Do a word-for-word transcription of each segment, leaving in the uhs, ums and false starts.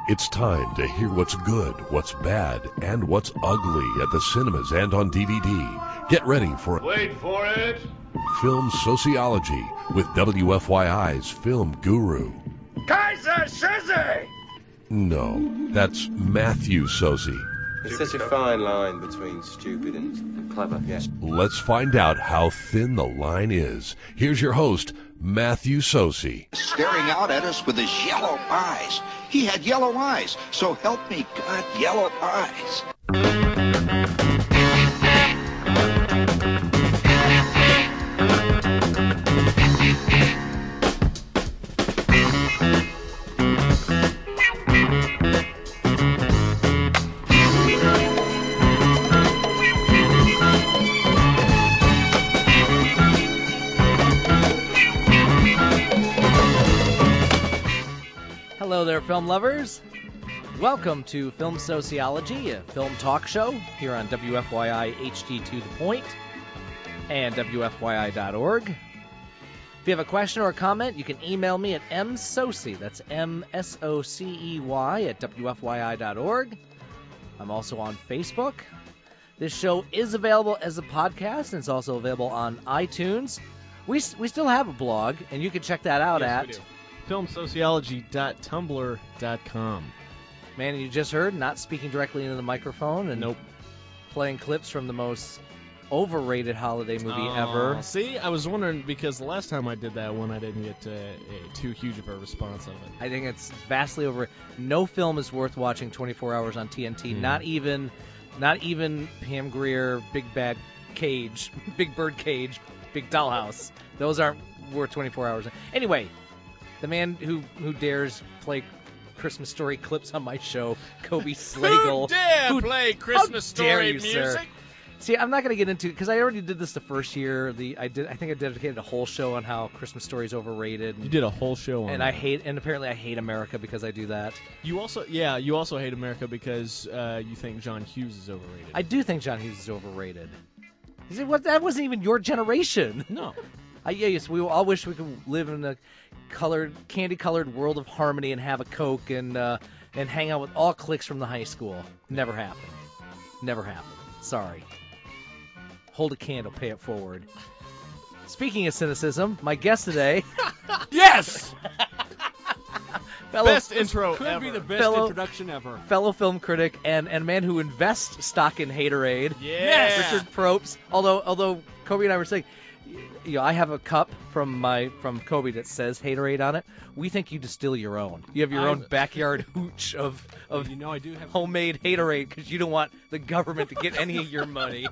It's time to hear what's good, what's bad, and what's ugly at the cinemas and on D V D. Get ready for Wait for it. Film Sociology with W F Y I's film guru. Kaiser Soze! No, that's Matthew Soze. It's such a fine line between stupid and clever, yes. Let's find out how thin the line is. Here's your host, Matthew Soze. Staring out at us with his yellow eyes. He had yellow eyes, so help me God, yellow eyes. Hello there, film lovers. Welcome to Film Sociology, a film talk show here on W F Y I H D to the Point and W F Y I dot org. If you have a question or a comment, you can email me at msocey, that's M S O C E Y, at W F Y I dot org. I'm also on Facebook. This show is available as a podcast, and it's also available on iTunes. We, we still have a blog, and you can check that out yes, at we do. film sociology dot tumblr dot com. Man, you just heard, not speaking directly into the microphone and nope. Playing clips from the most overrated holiday movie oh, ever. See, I was wondering, because the last time I did that one, I didn't get uh, a, too huge of a response of it. I think it's vastly over. No film is worth watching twenty-four hours on T N T. Mm. Not even, not even Pam Grier, Big Bad Cage, Big Bird Cage, Big Dollhouse. Those aren't worth twenty-four hours. Anyway, the man who, who dares play Christmas Story clips on my show, Kobe Slagle. Who dare who, play Christmas Story you, music? Sir? See, I'm not going to get into it because I already did this the first year. The I did. I think I dedicated a whole show on how Christmas Story is overrated. You did a whole show on and that. I hate. And apparently, I hate America because I do that. You also, yeah, you also hate America because uh, you think John Hughes is overrated. I do think John Hughes is overrated. You see, what? That wasn't even your generation. No. I, yeah, yes, we all wish we could live in a colored, candy-colored world of harmony and have a Coke and uh, and hang out with all cliques from the high school. Never happened. Never happened. Sorry. Hold a candle, pay it forward. Speaking of cynicism, my guest today. Yes. fellow, best intro could ever. be the best fellow, introduction ever. Fellow film critic and, and man who invests stock in Haterade. Yes. Richard Probst. Although although Kobe and I were saying. You know, I have a cup from my from Kobe that says Haterade on it. We think you distill your own. You have your I've, own backyard hooch of of you know I do have homemade Haterade because you don't want the government to get any of your money.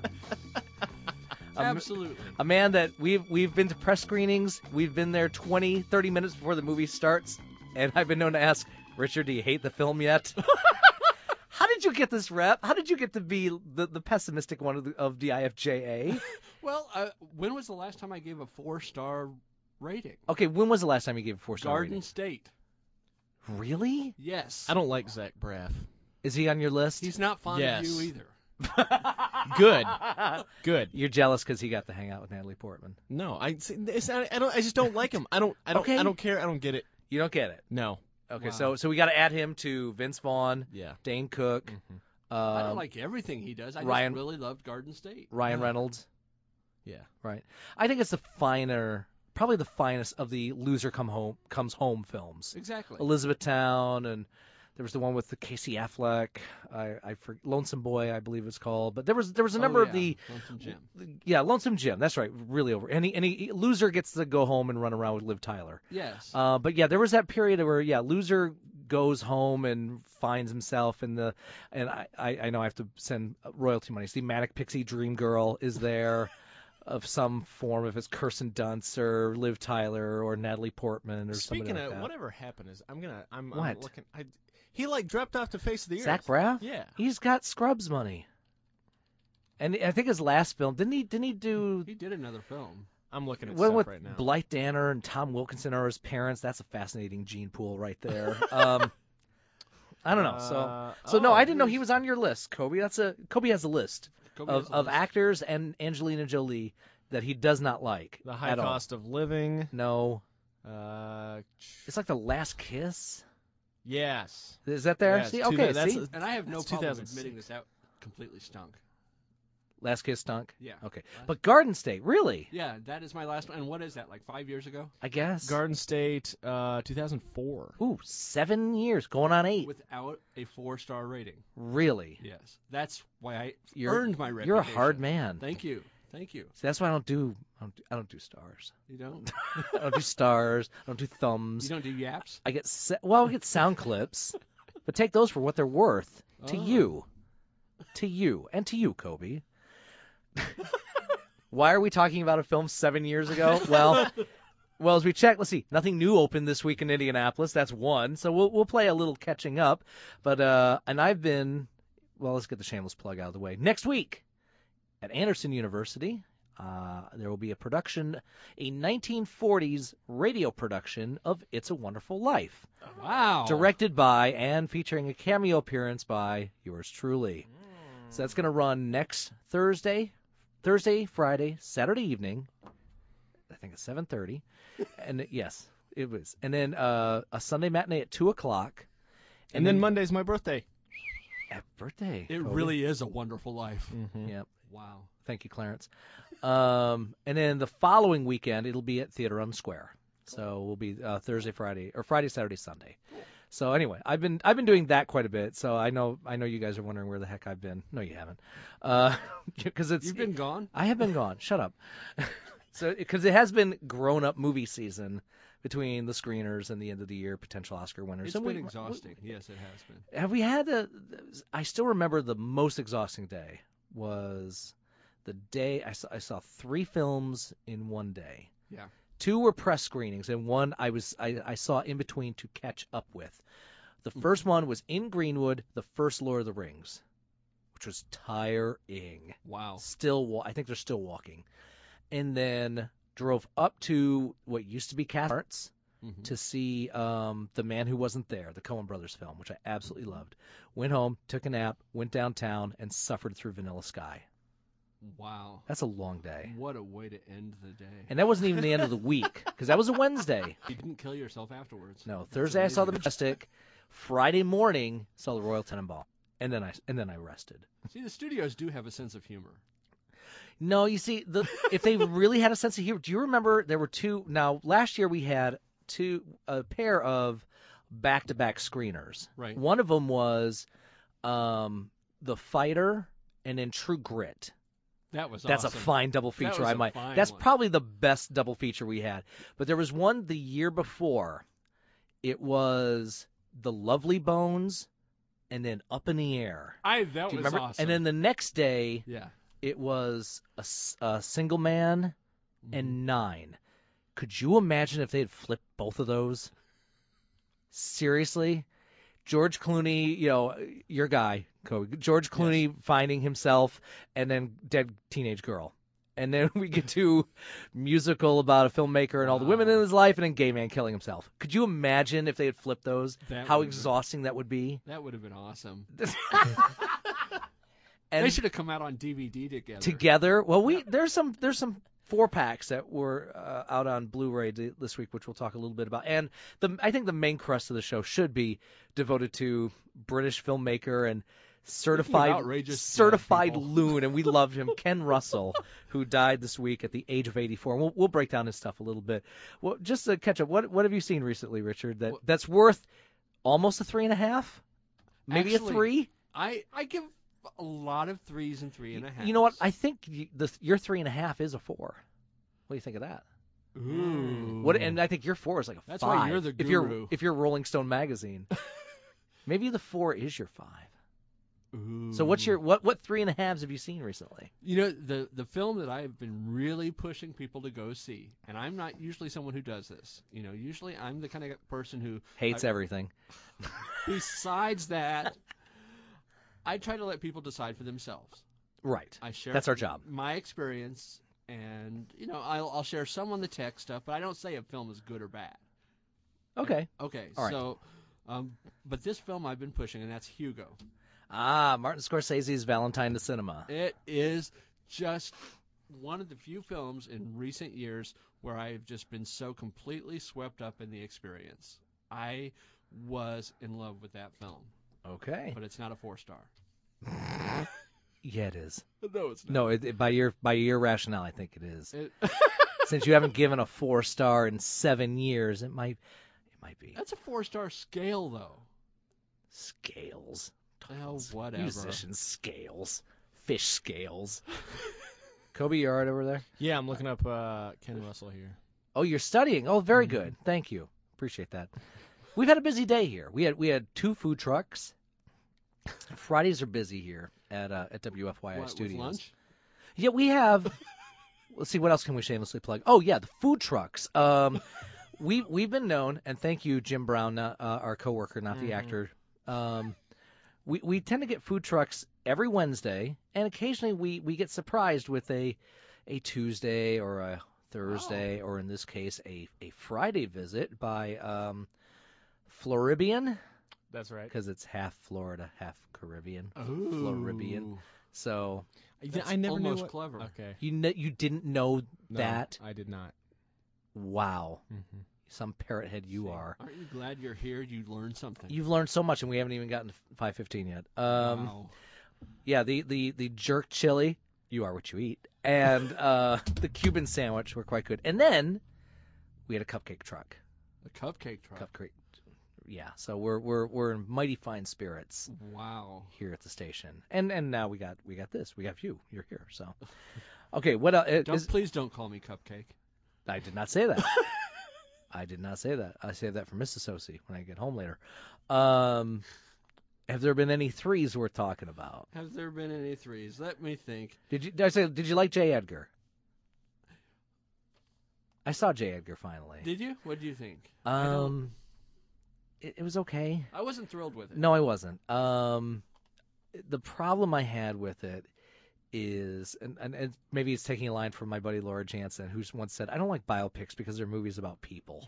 Absolutely. A, a man that we've we've been to press screenings. We've been there twenty, thirty minutes before the movie starts, and I've been known to ask, Richard, do you hate the film yet? How did you get this rep? How did you get to be the, the pessimistic one of, the, of D I F J A? Well, uh, when was the last time I gave a four-star rating? Okay, when was the last time you gave a four-star Garden rating? State. Really? Yes. I don't like Zach Braff. Is he on your list? He's not fond yes. of you either. Good. Good. You're jealous because he got to hang out with Natalie Portman. No, I, it's, I, I don't. I just don't like him. I don't. I don't. Okay. I don't care. I don't get it. You don't get it. No. Okay, Wow. so so we got to add him to Vince Vaughn, Yeah. Dane Cook, Mm-hmm. uh, I don't like everything he does. I Ryan- just really loved Garden State. Ryan No. Reynolds. Yeah. Right. I think it's the finer, probably the finest of the loser come home comes home films. Exactly. Elizabethtown, and there was the one with the Casey Affleck. I, I for, Lonesome Boy, I believe it's called. But there was there was a number oh, of yeah. the Lonesome Jim. yeah Lonesome Jim. That's right. Really over. And he, and he, loser gets to go home and run around with Liv Tyler. Yes. Uh, but yeah, there was that period where yeah, loser goes home and finds himself in the, and I, I, I know I have to send royalty money. See, Manic Pixie Dream Girl is there, of some form, if it's Kirsten Dunst or Liv Tyler or Natalie Portman or Speaking somebody like of that. whatever happened is, I'm gonna. I'm, I'm What? looking. I, he like dropped off the face of the earth. Zach Braff? Yeah. He's got Scrubs money. And I think his last film, didn't he? Didn't he do? He did another film. I'm looking at One stuff with right now. Blythe Danner and Tom Wilkinson are his parents. That's a fascinating gene pool right there. um, I don't know. So, Uh, so no, oh, I didn't know he's- he was on your list, Kobe. That's a Kobe has a list Kobe of has a of list. actors and Angelina Jolie that he does not like. The high at all. cost of living. No, Uh, it's like The Last Kiss. Yes. Is that there? Yes, see, two- okay, that's see, a- And I have no That's problem two thousand six. admitting this out completely stunk. Last Kiss stunk. Yeah. Okay, Last- but Garden State, really? Yeah, that is my last one. And what is that, like five years ago? I guess. Garden State, uh, two thousand four. Ooh, seven years, going on eight. Without a four-star rating. Really? Yes. That's why I You're- earned my reputation. You're a hard man. Thank you. Thank you. See, that's why I don't do. I don't do, I don't do stars. You don't? I don't do stars. I don't do thumbs. You don't do yaps? I get se- well, I get sound clips, but take those for what they're worth to Oh. you, to you, and to you, Kobe. Why are we talking about a film seven years ago? Well, well, as we check, let's see. Nothing new opened this week in Indianapolis. That's one. So we'll we'll play a little catching up. But uh, and I've been. Well, let's get the shameless plug out of the way. Next week at Anderson University, uh, there will be a production, a nineteen forties radio production of It's a Wonderful Life. Wow. Directed by and featuring a cameo appearance by yours truly. So that's going to run next Thursday, Thursday, Friday, Saturday evening. I think it's seven thirty. And yes, it was. And then uh, a Sunday matinee at two o'clock. And then Monday's my birthday. Happy birthday. It Kobe. really is a wonderful life. Mm-hmm. Yep. Wow. Thank you, Clarence. Um, and then the following weekend, it'll be at Theater on the Square. So we'll be uh, Thursday, Friday, or Friday, Saturday, Sunday. So anyway, I've been I've been doing that quite a bit. So I know I know you guys are wondering where the heck I've been. No, you haven't, because it's You've been gone? I have been gone. Shut up. So because it has been grown up movie season between the screeners and the end of the year potential Oscar winners. It's And been we- exhausting. Yes, it has been. Have we had a? I still remember the most exhausting day was the day I saw, I saw three films in one day. Yeah. Two were press screenings, and one I was I, I saw in between to catch up with. The first one was in Greenwood, the first Lord of the Rings, which was tiring. Wow. Still, wa- I think they're still walking. And then drove up to what used to be Cass Arts Mhm. to see um, The Man Who Wasn't There, the Coen Brothers film, which I absolutely loved. Went home, took a nap, went downtown, and suffered through Vanilla Sky. Wow. That's a long day. What a way to end the day. And that wasn't even the end of the week, because that was a Wednesday. You didn't kill yourself afterwards. No, That's Thursday I saw The amazing. Majestic. Friday morning saw the Royal Tenenbaum, and then I and then I rested. See, the studios do have a sense of humor. No, you see, the if they really had a sense of humor, do you remember there were two? Now, last year we had two a pair of back-to-back screeners. Right. One of them was um, The Fighter, and then True Grit. That was That's awesome. a fine double That feature. was I a might. fine That's one. probably the best double feature we had. But there was one the year before. It was The Lovely Bones, and then Up in the Air. I that Do you was remember? awesome. And then the next day, yeah. it was a, s- a Single Man Mm-hmm. and Nine. Could you imagine if they had flipped both of those? Seriously? George Clooney, you know, your guy, Kobe. George Clooney finding himself, and then dead teenage girl. And then we get to musical about a filmmaker and all the women in his life, and then gay man killing himself. Could you imagine if they had flipped those? That How would've been- exhausting that would be? That would have been awesome. And They should have come out on D V D together. together. Well, we there's some there's some four packs that were uh, out on Blu-ray th- this week, which we'll talk a little bit about. And the I think the main crust of the show should be devoted to British filmmaker and certified outrageous certified dead people. loon, and we loved him, Ken Russell, who died this week at the age of eighty-four. And we'll we'll break down his stuff a little bit. Well, just to catch up, what what have you seen recently, Richard? That Well- that's worth almost a three and a half, maybe Actually, a three. I I give a lot of threes and three and a half. You know what? I think you, the, your three and a half is a four. What do you think of that? Ooh. What? And I think your four is like a That's five. why you're the If you're guru. if you're Rolling Stone magazine, maybe the four is your five. Ooh. So what's your what what three and a halves have you seen recently? You know, the the film that I've been really pushing people to go see, and I'm not usually someone who does this. You know, usually I'm the kind of person who Hates I- everything. Besides that, I try to let people decide for themselves. Right. I share That's our job. my experience, and you know, I'll I'll share some on the tech stuff, but I don't say a film is good or bad. Okay. Okay, All right. so, um, but this film I've been pushing, and that's Hugo. Ah, Martin Scorsese's Valentine to Cinema. It is just one of the few films in recent years where I've just been so completely swept up in the experience. I was in love with that film, Okay. but it's not a four star. Yeah, it is. No, it's not. No, it, it, by your by your rationale, I think it is. It, Since you haven't given a four star in seven years, it might it might be that's a four star scale, though. scales. Oh, whatever. Musicians scales, fish scales. Kobe, you all right over there? Yeah, I'm looking up uh, Ken Russell here. Oh, you're studying. Oh, very good. Thank you. Appreciate that. We've had a busy day here. We had we had two food trucks. Fridays are busy here at uh, at W F Y I What, with Studios. lunch? Yeah, we have. Let's see, what else can we shamelessly plug? Oh yeah, the food trucks. Um, we we've been known, and thank you, Jim Brown, not, uh, our coworker, not the actor. Um, we we tend to get food trucks every Wednesday, and occasionally we, we get surprised with a a Tuesday or a Thursday, or in this case a a Friday visit by um, Floribian, That's right. because it's half Florida, half Caribbean. Ooh. Floribian. So I, That's I never knew almost what... clever. Okay. you kn- you didn't know No, that? I did not. Wow. Mm-hmm. Some parrot head you are. Aren't you glad you're here? You learned something. You've learned so much, and we haven't even gotten to five fifteen yet. Um, wow. Yeah, the, the, the jerk chili, you are what you eat, and uh, the Cuban sandwich were quite good. And then we had a cupcake truck. The cupcake truck. Cupcake, yeah. So we're we're we're in mighty fine spirits Wow. here at the station. And and now we got we got this. We got you. You're here. So okay, what else? Don't, Is, please don't call me Cupcake. I did not say that. I did not say that. I say that for Missus Sosi when I get home later. Um, have there been any threes worth talking about? Have there been any threes? Let me think. Did you? Did I say? Did you like J. Edgar? I saw J. Edgar finally. Did you? What do you think? I don't- Um, it, it was okay. I wasn't thrilled with it. No, I wasn't. Um, the problem I had with it is, and, and, and maybe it's taking a line from my buddy Laura Jansen, who's once said, I don't like biopics because they're movies about people.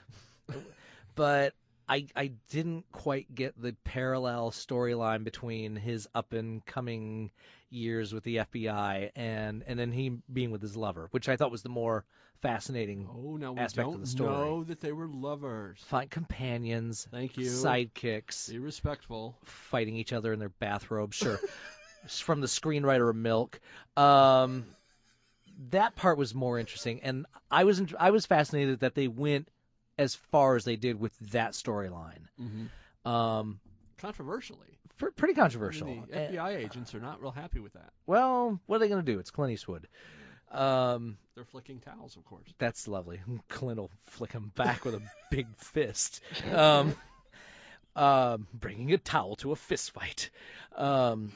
But I I didn't quite get the parallel storyline between his up-and-coming years with the F B I and, and then he being with his lover, which I thought was the more fascinating Oh, now we aspect don't of the story. know that they were lovers. Find companions, Thank you. sidekicks, Be respectful. fighting each other in their bathrobes. Sure. From the screenwriter of Milk. Um, that part was more interesting, and I was int- I was fascinated that they went as far as they did with that storyline. Mm-hmm. Um, Controversially. pr- pretty controversial. I mean, the F B I agents are not real happy with that. Well, what are they going to do? It's Clint Eastwood. Um, They're flicking towels, of course. that's lovely. Clint will flick him back with a big fist. Um, um, bringing a towel to a fist fight. Um,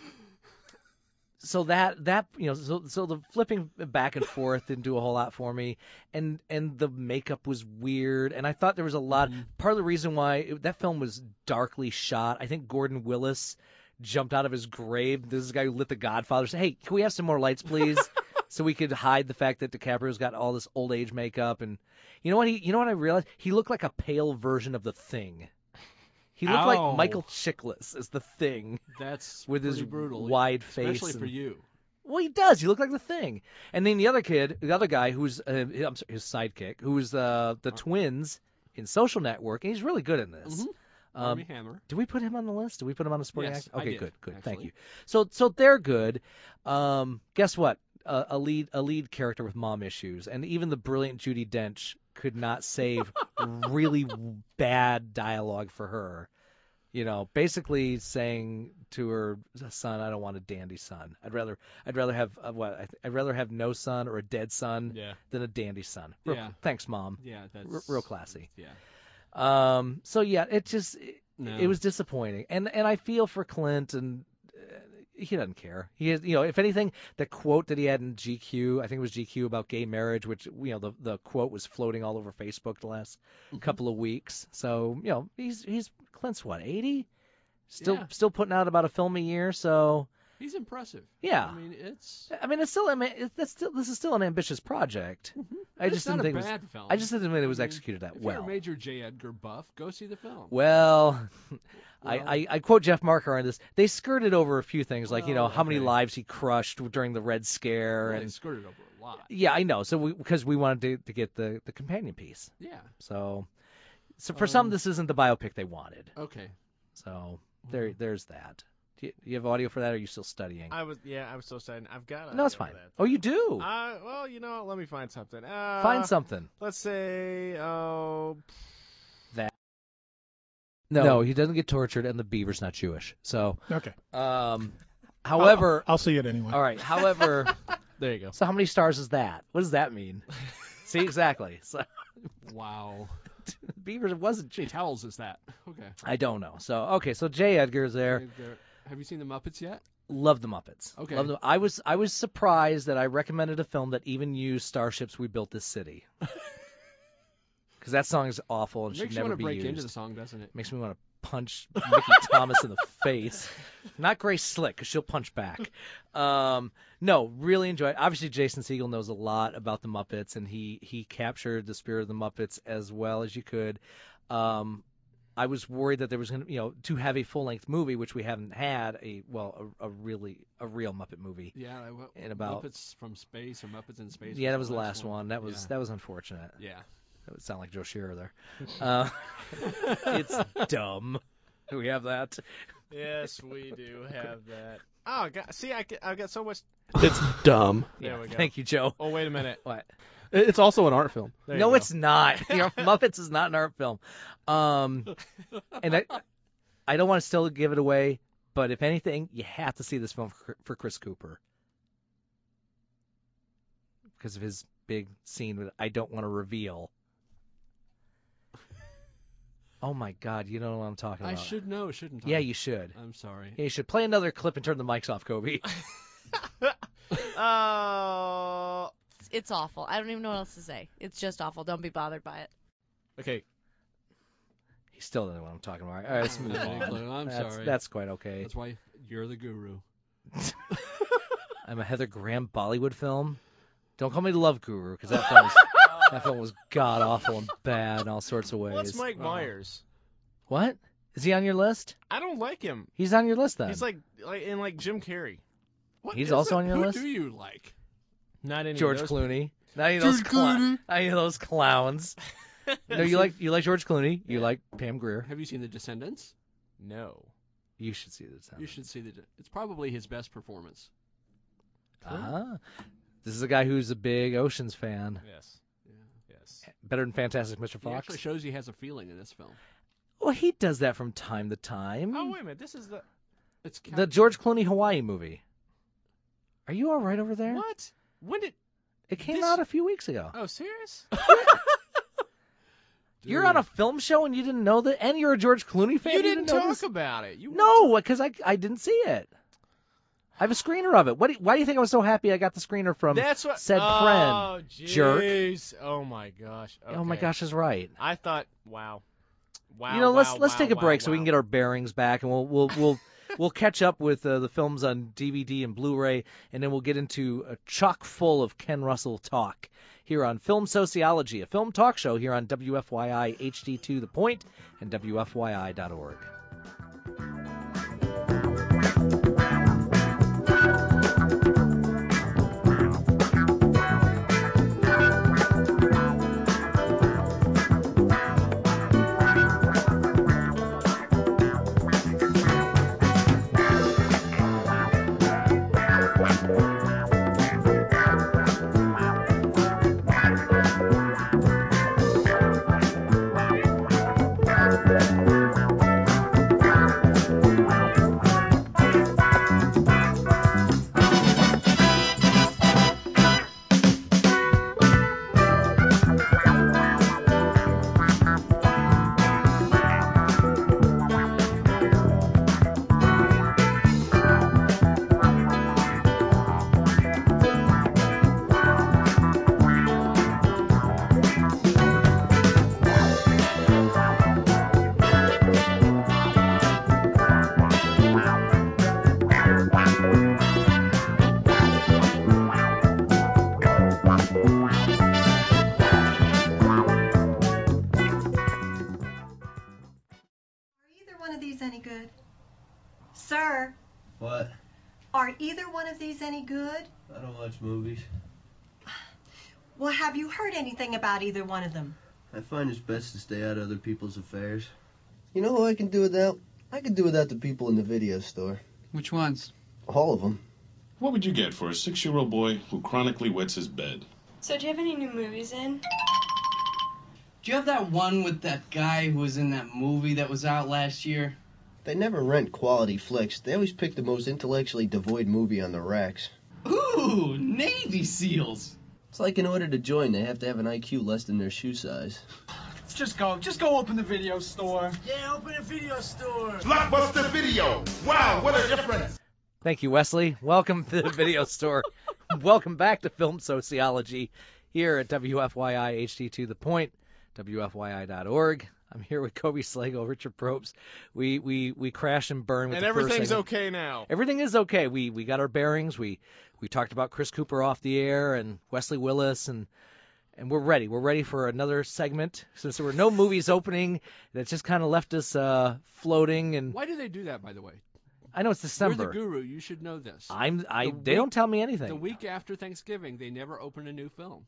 so that that you know, so so the flipping back and forth didn't do a whole lot for me, and and the makeup was weird, and I thought there was a lot. Part of the reason why it, that film was darkly shot, I think Gordon Willis jumped out of his grave. This is the guy who lit The Godfather. Said, "Hey, can we have some more lights, please?" So we could hide the fact that DiCaprio's got all this old age makeup, and you know what he, you know what I realized? He looked like a pale version of The Thing. He looked Ow. like Michael Chiklis as The Thing That's with his pretty brutal, wide face. especially for and- you. Well, he does. He looked like The Thing. And then the other kid, the other guy, who's uh, I'm sorry, his sidekick, who's uh, the twins in Social Network, and he's really good in this. Mhm. Um, Armie Hammer. Did we put him on the list? Did we put him on the supporting Yes, actor? I Okay, did, good, good. Thank actually. you. So, so they're good. Um, guess what? Uh, a lead, a lead character with mom issues, and even the brilliant Judi Dench could not save really bad dialogue for her. You know, basically saying to her son, "I don't want a dandy son. I'd rather, I'd rather have uh, what? I th- I'd rather have no son or a dead son Yeah. than a dandy son." Real, Yeah. Thanks, mom. Yeah, that's R- real classy. Yeah. Um, so yeah, it just it, No. it was disappointing, and and I feel for Clint, and uh, he doesn't care. He is, you know, if anything, the quote that he had in G Q, I think it was G Q about gay marriage, which you know the the quote was floating all over Facebook the last Mm-hmm. couple of weeks. So you know, he's he's Clint's what eighty, still Yeah. still putting out about a film a year. So He's impressive. yeah, I mean, it's I mean it's still I mean it's that's still this is still an ambitious project. I it's just not didn't a think it was, bad film. I just didn't think it was I mean, executed that if well. you're a major J. Edgar buff, go see the film. Well, I, Well- I, I quote Jeff Marker on this. They skirted over a few things, like, you know, Well, how many okay. lives he crushed during the Red Scare. Well, they and skirted over a lot. Yeah, I know. So we, because we wanted to, to get the, the companion piece. Yeah. So So for some, Um, this isn't the biopic they wanted. Okay. So there, there's that. Do you, do you have audio for that, or are you still studying? I was, yeah, I was so sad. I've got. No, it's audio fine. for that. Oh, you do? Uh, well, you know, let me find something. Uh, Find something. Let's say, oh, No. he doesn't get tortured, and the beaver's not Jewish. So, Okay. um, however, I'll, I'll see it anyway. all right. However, there you go. so how many stars is that? What does that mean? See, exactly. So, Wow. beaver wasn't Jay Jewish. Towels is that. Okay. I don't know. So, okay. So J. Edgar's there. Have there- Have you seen the Muppets yet? Love the Muppets. Okay. Love them. I was I was surprised that I recommended a film that even used Starships We Built This City. Because that song is awful and It makes should you never want to be break used. into the song, doesn't it? Makes me want to punch Mickey Thomas in the face. Not Grace Slick, because she'll punch back. Um, no, really enjoy it. Obviously, Jason Segel knows a lot about the Muppets, and he, he captured the spirit of the Muppets as well as you could. Um, I was worried that there was going to, you know, to have a full-length movie, which we haven't had, a well, a, a really, a real Muppet movie. Yeah. I- what- In about- Muppets from Space or Muppets in Space. Yeah, that was the last one. That was Yeah. that was unfortunate. Yeah. That would sound like Joe Shearer there. Uh, it's dumb. Do we have that? Yes, we do have that. Oh, God, see, I get, I've got so much. It's dumb. There Yeah, we go. Thank you, Joe. Oh, wait a minute. What? It's also an art film. There you No, go. it's not. You know, Muppets is not an art film. Um, and I, I don't want to still give it away, but if anything, you have to see this film for, for Chris Cooper because of his big scene that I don't want to reveal. Oh my God, you don't know what I'm talking I about. should know, shouldn't I? Yeah, you should. I'm sorry. Yeah, you should play another clip and turn the mics off, Kobe. Oh. It's awful. I don't even know what else to say. It's just awful. Don't be bothered by it. Okay. He still doesn't know what I'm talking about. All right, let's move Any on. clue? I'm that's, sorry. That's quite okay. That's why you're the guru. I'm a Heather Graham Bollywood film. Don't call me the Love Guru because that film was, that film was god awful and bad in all sorts of ways. What's Mike Myers? What? Is he on your list? I don't like him. He's on your list then. He's like, like in like Jim Carrey. What He's is also it? on your Who list? do you like? Not any George of those. Clooney. Not any of those George cla- Clooney. not any of those clowns. No, you like you like George Clooney. You like Pam Grier. Have you seen The Descendants? No. You should see this. You should see the. It's probably his best performance. Ah, this is a guy who's a big Oceans fan. Yes. Yeah. Yes. Better than Fantastic Mister He Fox. actually shows he has a feeling in this film. Well, he does that from time to time. Oh wait a minute. This is the It's The George Clooney Hawaii movie. Are you all right over there? what? When did? It came This- out a few weeks ago. Oh, serious? You're on a film show and you didn't know that, and you're a George Clooney fan. You didn't know talk this? about it. You No, because I I didn't see it. I have a screener of it. What? Do you, why do you think I was so happy I got the screener from That's what. said oh, friend? Jerk. jeez. Oh my gosh. Oh my Okay. gosh, is right. I thought. Wow. Wow. you know, let's wow, let's wow, take a wow, break so we wow. can get our bearings back, and we'll we'll we'll we'll catch up with uh, the films on D V D and Blu-ray, and then we'll get into a chock full of Ken Russell talk here on Film Sociology, a film talk show here on W F Y I H D two The Point and W F Y I dot org. Any good? Sir, What? are either one of these any good? I don't watch movies. Well, have you heard anything about either one of them? I find it's best to stay out of other people's affairs. You know who I can do without? I can do without the people in the video store. Which ones? All of them. What would you get for a six-year-old boy who chronically wets his bed? So do you have any new movies in? Do you have that one with that guy who was in that movie that was out last year? They never rent quality flicks. They always pick the most intellectually devoid movie on the racks. Ooh, Navy SEALs. It's like in order to join, they have to have an I Q less than their shoe size. Let's just go. Just go open the video store. Yeah, open a video store. Blockbuster Video. Wow, what a difference. Thank you, Wesley. Welcome to the video store. Welcome back to Film Sociology here at W F Y I H D to the Point, W F Y I dot org. I'm here with Kobe Slago, Richard Probst. We we we crash and burn with and the everything's first segment. okay now. Everything is okay. We we got our bearings. We we talked about Chris Cooper off the air and Wesley Willis, and and we're ready. We're ready for another segment. Since there were no movies opening, that just kind of left us uh, floating. And why do they do that, by the way? I know it's December. You're the guru. You should know this. I'm. I. The they week, don't tell me anything. The week after Thanksgiving, they never open a new film.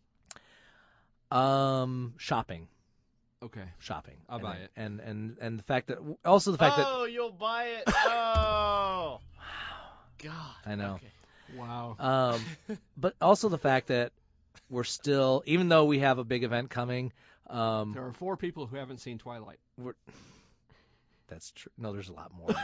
Um, shopping. Okay. Shopping. I'll and, buy it. And and and the fact that also the fact oh, that oh you'll buy it. Oh. God. I know. Okay. Wow. Um, but also the fact that we're still, even though we have a big event coming. Um, there are four people who haven't seen Twilight. We're, that's true. No, there's a lot more.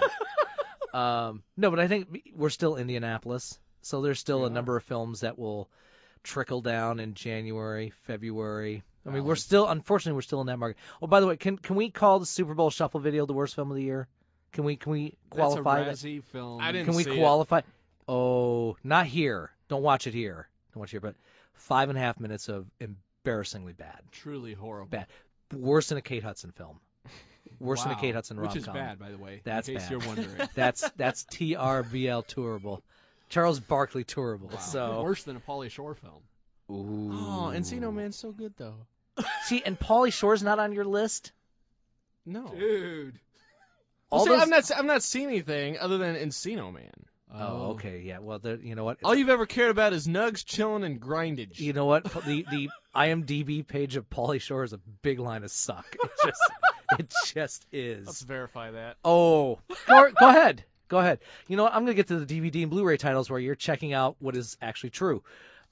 um, no, but I think we're still Indianapolis, so there's still yeah. a number of films that will trickle down in January, February. I mean, we're still, unfortunately, we're still in that market. Oh, by the way, can can we call the Super Bowl Shuffle video the worst film of the year? Can we can we qualify That's a Razzie that? film. I didn't Can we see qualify? It. Oh, not here. Don't watch it here. Don't watch it here. But five and a half minutes of embarrassingly bad. Truly horrible. Bad. Worse than a Kate Hudson film. Worse wow. than a Kate Hudson rom-com. Which is bad, by the way. That's in case bad. you're wondering. that's that's T R B L tourable. Charles Barkley tourable. Wow. So worse than a Pauly Shore film. Ooh. Oh, Encino Man's so good though. See, and Pauly Shore's not on your list? No. Dude. Well, see, those... I'm not I'm not seeing anything other than Encino Man. Oh, okay, yeah. Well, there, you know what? It's All you've ever cared about is nugs, chilling, and grindage. You know what? The the I M D B page of Pauly Shore is a big line of suck. It just it just is. Let's verify that. Oh, go, go ahead. Go ahead. You know what? I'm going to get to the D V D and Blu-ray titles where you're checking out what is actually true.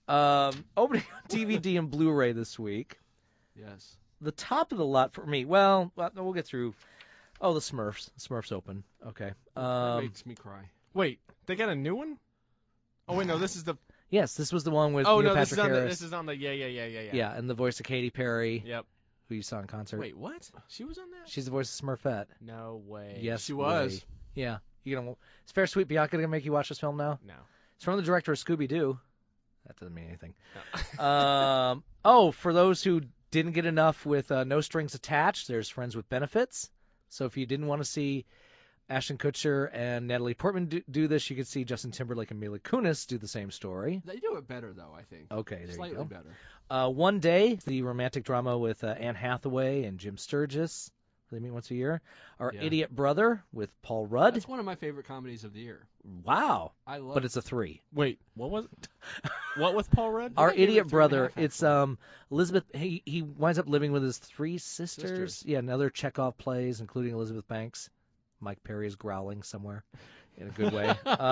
Um, opening on D V D and Blu-ray this week. Yes. The top of the lot for me, well, we'll get through. Oh, the Smurfs. The Smurfs open. Okay. Um, that makes me cry. Wait, they got a new one? Oh, wait, no, this is the... Yes, this was the one with oh, Neil no, Patrick this is on Harris. The, this is on the... Yeah, yeah, yeah, yeah, yeah. Yeah, and the voice of Katy Perry. Yep. Who you saw in concert. Wait, what? She was on that? She's the voice of Smurfette. No way. Yes, she was. Way. Yeah. You gonna? Is Fair Sweet Bianca gonna make you watch this film now? No. It's from the director of Scooby-Doo. That doesn't mean anything. No. um. Oh, for those who didn't get enough with uh, No Strings Attached, there's Friends with Benefits. So if you didn't want to see Ashton Kutcher and Natalie Portman do, do this, you could see Justin Timberlake and Mila Kunis do the same story. They do it better, though, I think. Okay, there Slightly you go. better. Uh, One Day, the romantic drama with uh, Anne Hathaway and Jim Sturgis. They meet once a year. Our Yeah. Idiot Brother with Paul Rudd. That's one of my favorite comedies of the year. Wow. I love But it's a three. Wait, what was it? What with Paul Rudd? Our I gave it Idiot a three and a Brother, half, actually. it's um Elizabeth, he, he winds up living with his three sisters. Sisters. Yeah, another Chekhov plays, including Elizabeth Banks. Mike Perry is growling somewhere in a good way.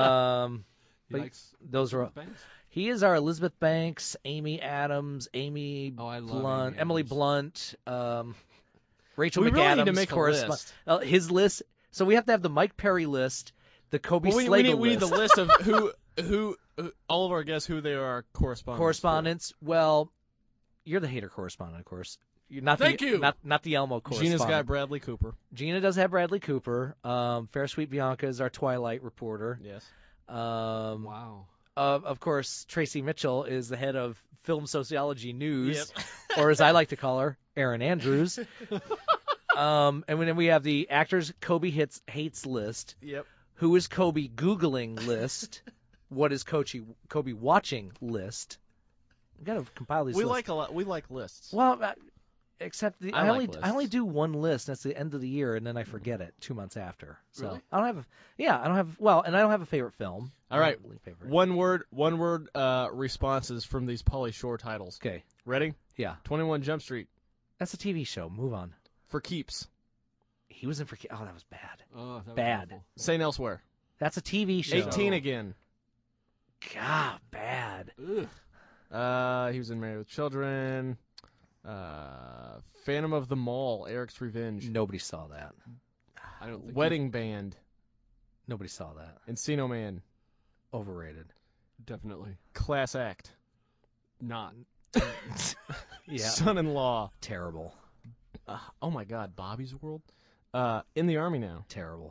um, He but likes those are Elizabeth Banks? He is our Elizabeth Banks, Amy Adams, Amy Oh, I love Blunt, Amy Emily Adams. Blunt, um, Rachel We McAdams. really need to make a correspond- list. Uh, his list. So we have to have the Mike Perry list, the Kobe Well, we, Slagle we, need, we need list. the list of who, who, who, all of our guests, who they are correspondents. correspondence. Well, you're the hater correspondent, of course. You're not Thank the, you. Not, not the Elmo for. correspondent. Gina's got Bradley Cooper. Gina does have Bradley Cooper. Um, Fair Sweet Bianca is our Twilight reporter. Yes. Um, Wow. Uh, of course, Tracy Mitchell is the head of Film Sociology News, Yep. or as I like to call her, Erin Andrews. um, and then we have the actors Kobe hits, hates list. Yep. Who is Kobe Googling list? What is Kobe, Kobe watching list? We've got to compile these We lists. like a lot. We like lists. Well, uh, except the, I I, like only lists. I only do one list. That's the end of the year, and then I forget it two months after. So Really? I don't have. A, yeah, I don't have. Well, and I don't have a favorite film. All right. Really favorite. One word, one word uh, responses from these Pauly Shore titles. Okay. Ready? Yeah. twenty-one Jump Street. That's a T V show. Move on. For Keeps. He was in For Keeps. Oh, that was bad. Oh, that was bad. awful. Saint Elsewhere. That's a T V show. eighteen again. God, bad. Ugh. Uh, he was in Married with Children. Uh, Phantom of the Mall. Eric's Revenge. Nobody saw that. I don't think Wedding you... Band. Nobody saw that. Encino Man. Overrated. Definitely. Class Act. Not. Yeah. Son-in-Law. Terrible. Uh, oh my God, Bobby's World. Uh, In the Army Now. Terrible.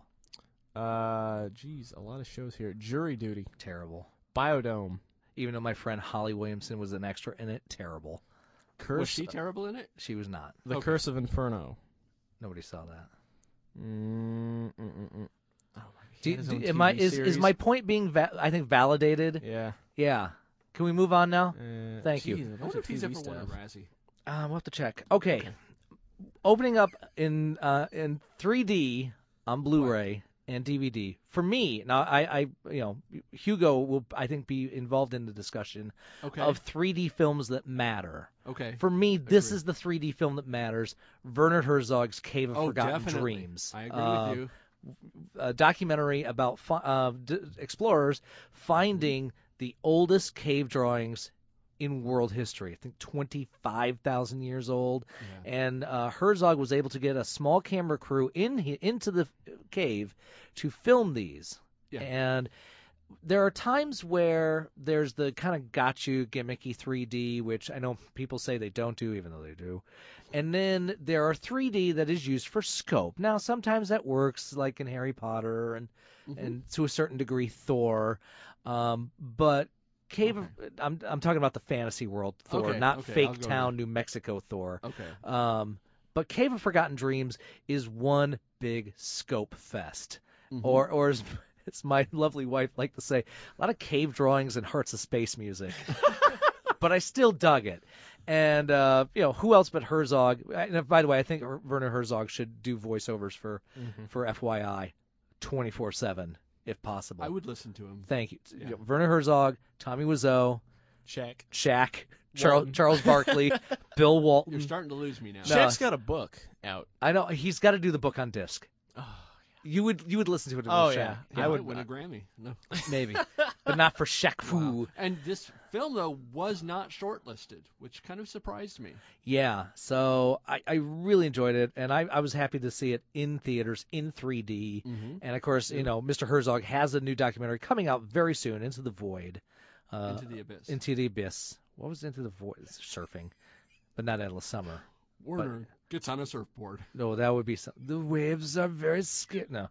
Uh, geez, a lot of shows here. Jury Duty. Terrible. Biodome. Even though my friend Holly Williamson was an extra in it, terrible. Curse. Was she terrible in it? She was not. The Okay. Curse of Inferno. Nobody saw that. Mm, mm, mm, mm. Oh my Do, God, his do, own am I, T V is, series. is my point being, va- I think, validated? Yeah. Yeah. Can we move on now? Uh, Thank geez, you. a I bunch wonder of if he's T V ever won a stuff. Razzie. Uh, we'll have to check. Okay. okay. Opening up in uh, in three D on Blu-ray and D V D. For me, now I, I you know, Hugo will I think be involved in the discussion Okay. of three D films that matter. Okay. For me, this Agree. is the three D film that matters. Werner Herzog's Cave of Oh, Forgotten definitely. Dreams. I agree Uh, with you. A documentary about fi- uh, d- explorers finding the oldest cave drawings in world history. I think twenty-five thousand years old. Yeah. And uh, Herzog was able to get a small camera crew in he- into the cave to film these. Yeah. And there are times where there's the kind of got you gimmicky three D, which I know people say they don't do, even though they do. And then there are three D that is used for scope. Now, sometimes that works, like in Harry Potter and Mhm. and to a certain degree Thor. Um, but Cave, Okay. of, I'm I'm talking about the fantasy world Thor, Okay, not okay, I'll Fake go Town, there. New Mexico Thor. Okay. Um, but Cave of Forgotten Dreams is one big scope fest, Mhm. or or as, as my lovely wife liked to say, a lot of cave drawings and Hearts of Space music. But I still dug it. And uh, you know, who else but Herzog? And by the way, I think Werner Herzog should do voiceovers for Mhm. for F Y I twenty-four seven if possible. I would listen to him. Thank you. Yeah. You know, Werner Herzog, Tommy Wiseau, Shaq. Shaq, Charles, Walton. Charles Barkley, Bill Walton. You're starting to lose me now. No. Shaq's got a book out. I know he's got to do the book on disc. Oh, You would you would listen to it. If Oh, it was yeah. Shaq. I would would win a not. Grammy. No. maybe, but not for Shaq Fu. Wow. And this film though was not shortlisted, which kind of surprised me. Yeah, so I, I really enjoyed it, and I, I was happy to see it in theaters in three D. Mm-hmm. And of course, you know, Mister Herzog has a new documentary coming out very soon, Into the Void. Uh, Into the Abyss. Into the Abyss. What was Into the Void? It's surfing, but not Endless Summer. Warner gets on a surfboard. No, that would be some. The waves are very scary. No.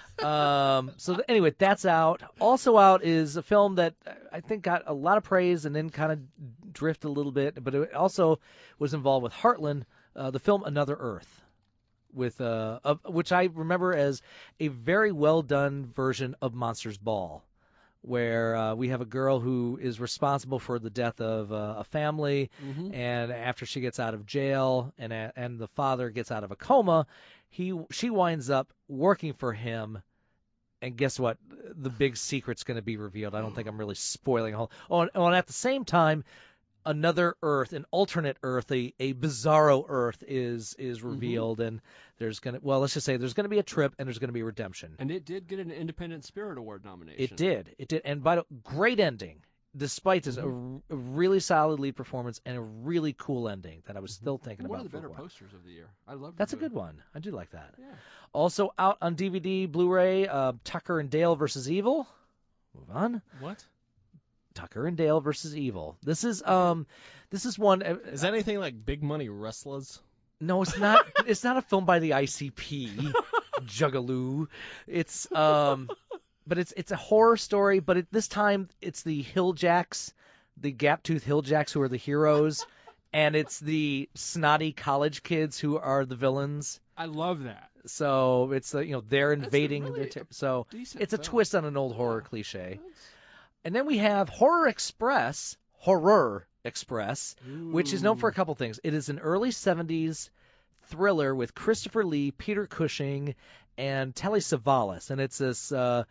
um, so th- anyway, that's out. Also out is a film that I think got a lot of praise and then kind of drifted a little bit, but it also was involved with Heartland, uh, the film Another Earth, with uh, of, which I remember as a very well done version of Monsters Ball, where uh, we have a girl who is responsible for the death of uh, a family, Mm-hmm. and after she gets out of jail and and the father gets out of a coma, he she winds up working for him. And guess what? The big secret's going to be revealed. I don't think I'm really spoiling a whole. Oh, and, oh, and at the same time, another Earth, an alternate Earth, a, a bizarro Earth is is revealed, and there's gonna well, let's just say there's gonna be a trip and there's gonna be redemption. And it did get an Independent Spirit Award nomination. It did, it did, and by the great ending, despite this, Mm-hmm. a, a really solid lead performance and a really cool ending that I was still thinking One about. of the for a better while. posters of the year. I love. That's a good one. I do like that. Yeah. Also out on D V D, Blu-ray, uh, Tucker and Dale versus Evil. Move on. What? Tucker and Dale versus Evil. This is um, this is one. Uh, Is that anything like Big Money Wrestlers? No, it's not. It's not a film by the I C P, Juggaloo. It's um, but it's it's a horror story. But it, this time it's the Hilljacks, the gap-toothed Hilljacks who are the heroes, and it's the snotty college kids who are the villains. I love that. So it's uh, you know they're That's a invading. really their ter- so decent it's a film. twist on an old horror cliche. And then we have Horror Express, Horror Express, which is known for a couple things. It is an early seventies thriller with Christopher Lee, Peter Cushing, and Telly Savalas, and it's this uh,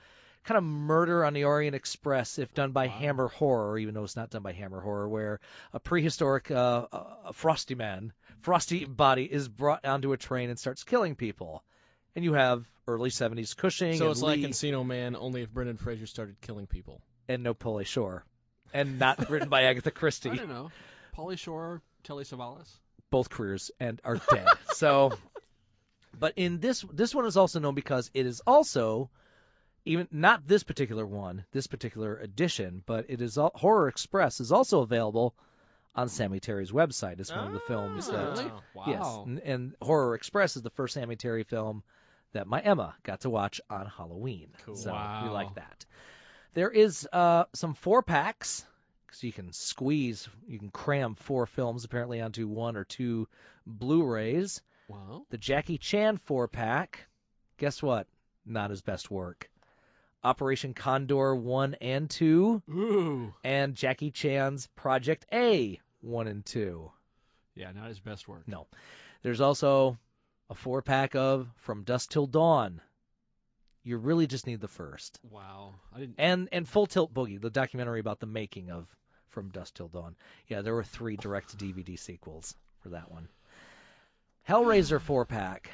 kind of Murder on the Orient Express if done by wow. Hammer Horror, even though it's not done by Hammer Horror, where a prehistoric uh, a frosty man, frosty body is brought onto a train and starts killing people. And you have early seventies Cushing. So and it's Lee, like Encino Man, only if Brendan Fraser started killing people. And no Pauly Shore. And not written by Agatha Christie. I don't know. Pauly Shore, Telly Savalas. Both careers and are dead. So, but in this, this one is also known because it is also, even not this particular one, this particular edition, but it is all, Horror Express is also available on Sammy Terry's website. It's one oh, of the films that, really? Wow. Yes, and, and Horror Express is the first Sammy Terry film that my Emma got to watch on Halloween. Cool. So wow. we like that. There is uh, some four packs. So you can squeeze, you can cram four films apparently onto one or two Blu-rays. Wow. The Jackie Chan four-pack, guess what? Not his best work. Operation Condor one and two. Ooh. And Jackie Chan's Project A one and two. Yeah, not his best work. No. There's also a four-pack of From Dusk Till Dawn. You really just need the first. Wow. I didn't... And and Full Tilt Boogie, the documentary about the making of From Dusk Till Dawn. Yeah, there were three direct-to-D V D sequels for that one. Hellraiser four-pack.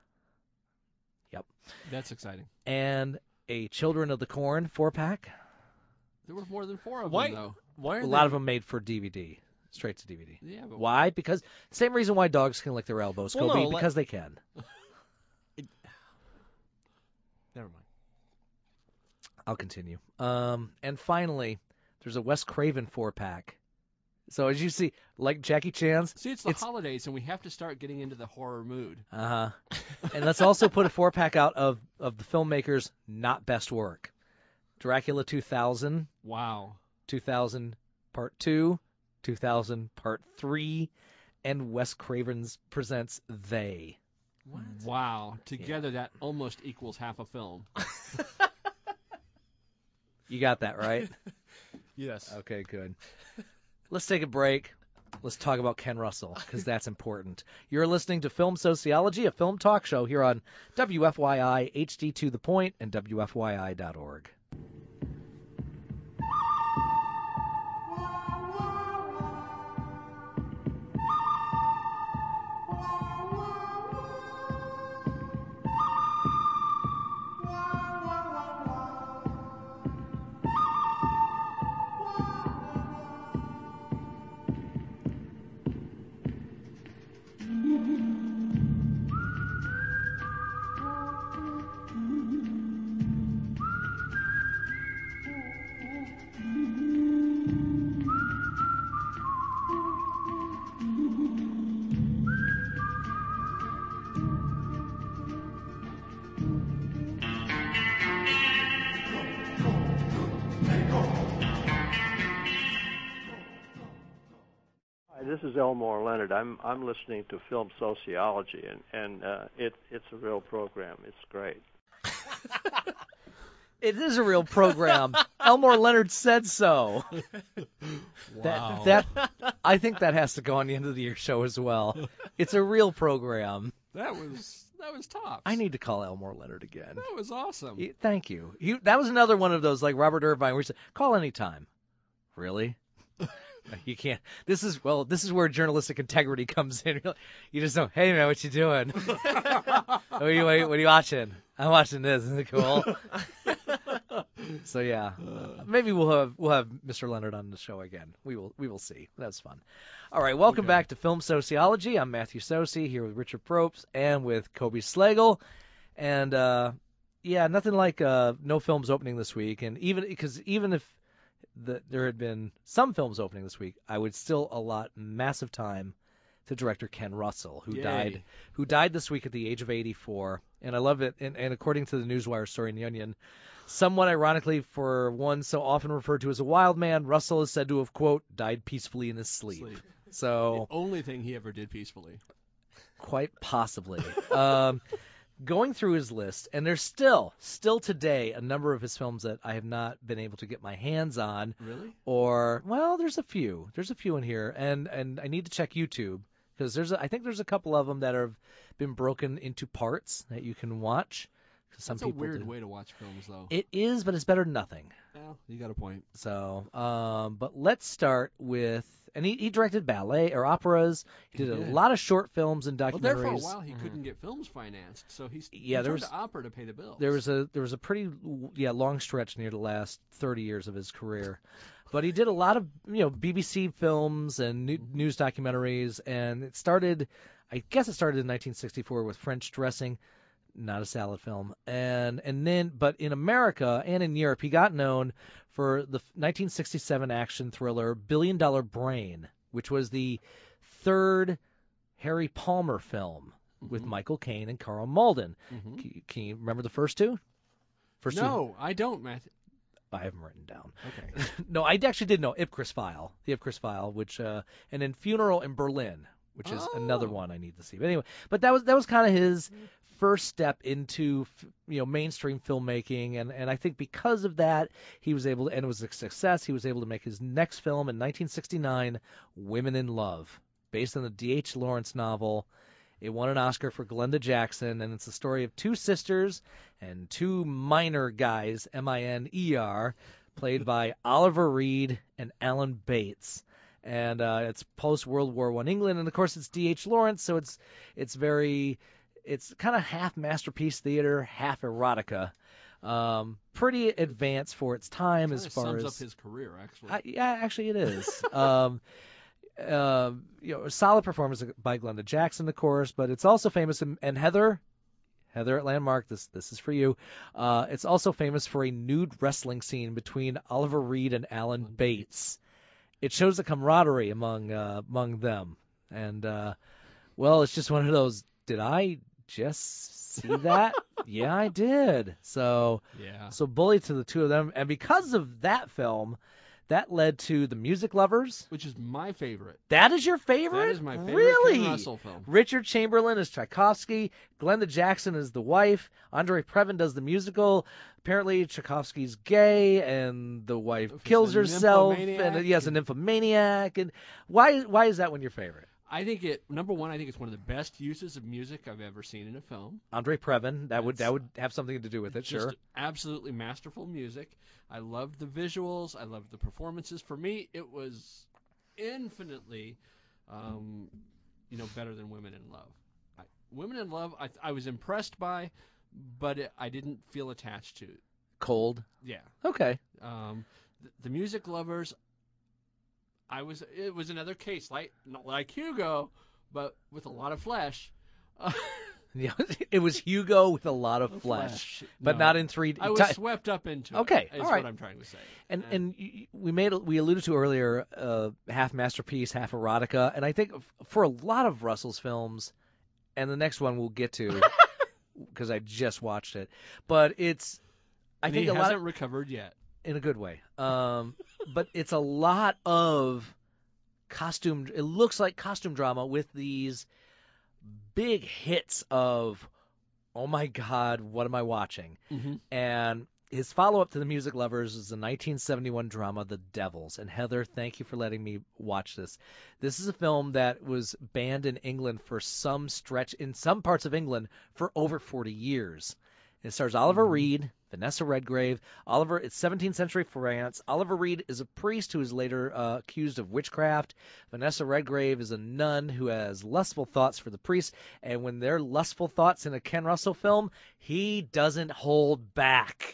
Yep. That's exciting. And a Children of the Corn four-pack. There were more than four of why, them, though. Why are a they... lot of them made for D V D. Straight to D V D. Yeah, but... Why? Because same reason why dogs can lick their elbows, well, Kobe, no, because like... they can. it... Never mind. I'll continue. Um, and finally, there's a Wes Craven four-pack. So as you see, like Jackie Chan's... See, it's the it's... holidays, and we have to start getting into the horror mood. Uh-huh. And let's also put a four-pack out of, of the filmmaker's not best work. Dracula two thousand. Wow. two thousand Part two. two thousand Part three. And Wes Craven's presents They. What? Wow. Together, yeah. That almost equals half a film. You got that right? Yes. Okay, good. Let's take a break. Let's talk about Ken Russell, because that's important. You're listening to Film Sociology, a film talk show here on W F Y I, H D to the Point, and W F Y I dot org. This is Elmore Leonard. I'm I'm listening to Film Sociology, and and uh, it it's a real program. It's great. It is a real program. Elmore Leonard said so. Wow. That, that I think that has to go on the end of the year show as well. It's a real program. That was that was tops. I need to call Elmore Leonard again. That was awesome. He, thank you. He, that was another one of those like Robert Irvine where he said, "Call anytime." Really? You can't. This is well. This is where journalistic integrity comes in. You just know, hey man, what you doing? what, are you, what are you watching? I'm watching this. Isn't it cool? So yeah, uh, maybe we'll have we'll have Mister Leonard on the show again. We will we will see. That's fun. All right, welcome okay. back to Film Sociology. I'm Matthew Sosi here with Richard Probst and with Kobe Slagle, and uh, yeah, nothing like uh, no films opening this week. And even because even if the, there had been some films opening this week, I would still allot massive time to director Ken Russell, who Yay. died who died this week at the age of eighty-four. And I love it. And, and according to the Newswire story in The Onion, somewhat ironically, for one so often referred to as a wild man, Russell is said to have, quote, died peacefully in his sleep. sleep. So the only thing he ever did peacefully. Quite possibly. um, going through his list, and there's still, still today, a number of his films that I have not been able to get my hands on. Really? Or, well, there's a few. There's a few in here, and, and I need to check YouTube, because there's a, I think there's a couple of them that have been broken into parts that you can watch. Some That's a people weird do. way to watch films, though. It is, but it's better than nothing. Well, you got a point. So, um, but let's start with, and he, he directed ballet or operas. He did He a did. lot of short films and documentaries. Well, there for a while he couldn't get films financed, so he's Yeah, he there turned was- to opera to pay the bills. There was a there was a pretty yeah long stretch near the last thirty years of his career, but he did a lot of you know B B C films and new, news documentaries, and it started, I guess it started in nineteen sixty-four with French Dressing, not a salad film, and and then but in America and in Europe he got known for the nineteen sixty-seven action thriller Billion Dollar Brain, which was the third Harry Palmer film with Michael Caine and Carl Malden. Mhm. Can, can you remember the first two? First no, I don't, Matthew. two? I have them written down. Okay. No, I actually did know Ipcris File, the Ipcris File, which uh, and then Funeral in Berlin, which is another one I need to see. But anyway, but that was that was kind of his first step into f- you know mainstream filmmaking, and and I think because of that he was able to, and it was a success. He was able to make his next film in nineteen sixty-nine, Women in Love, based on the D H Lawrence novel. It won an Oscar for Glenda Jackson, and it's the story of two sisters and two minor guys, M I N E R, played by Oliver Reed and Alan Bates. And uh, it's post-World War One England, and of course it's D H Lawrence, so it's it's very, it's kind of half masterpiece theater, half erotica. Um, pretty advanced for its time as Kinda far sums as up his career, actually. I, yeah, actually it is. um, uh, you know, a solid performance by Glenda Jackson, of course, but it's also famous, in, and Heather, Heather at Landmark, this this is for you. Uh, it's also famous for a nude wrestling scene between Oliver Reed and Alan Bates. It shows the camaraderie among uh, among them, and uh, well, it's just one of those. Did I just see that? Yeah, I did. So Yeah. so bully to the two of them, and because of that film, that led to The Music Lovers, which is my favorite. That is your favorite? That is my favorite really? Ken Russell film. Richard Chamberlain is Tchaikovsky. Glenda Jackson is the wife. Andre Previn does the musical. Apparently Tchaikovsky's gay, and the wife kills a herself. nymphomaniac And yes, a nymphomaniac. And why why is that one your favorite? I think it number one. I think it's one of the best uses of music I've ever seen in a film. Andre Previn. That would that would have something to do with it. Just Sure. absolutely masterful music. I loved the visuals. I loved the performances. For me, it was infinitely, um, you know, better than Women in Love. I, Women in Love, I, I was impressed by, but it, I didn't feel attached to. Cold. Yeah. Okay. Um, the, the Music Lovers, I was. It was another case, like not like Hugo, but with a lot of flesh. Uh, Yeah, it was Hugo with a lot of flesh, flesh. but No. not in three D. I was swept up into okay, it. Is all right. what I'm trying to say. And and y- we made we alluded to earlier, uh, half masterpiece, half erotica, and I think f- for a lot of Russell's films, and the next one we'll get to because I just watched it, but it's I And think he a lot hasn't of, recovered yet. in a good way. Um, but it's a lot of costume. It looks like costume drama with these big hits of, oh my God, what am I watching? Mm-hmm. And his follow-up to The Music Lovers is the nineteen seventy-one drama The Devils. And Heather, thank you for letting me watch this. This is a film that was banned in England for some stretch, in some parts of England, for over forty years. It stars Oliver Reed, Vanessa Redgrave. Oliver, it's seventeenth century France. Oliver Reed is a priest who is later uh, accused of witchcraft. Vanessa Redgrave is a nun who has lustful thoughts for the priest. And when they're lustful thoughts in a Ken Russell film, he doesn't hold back.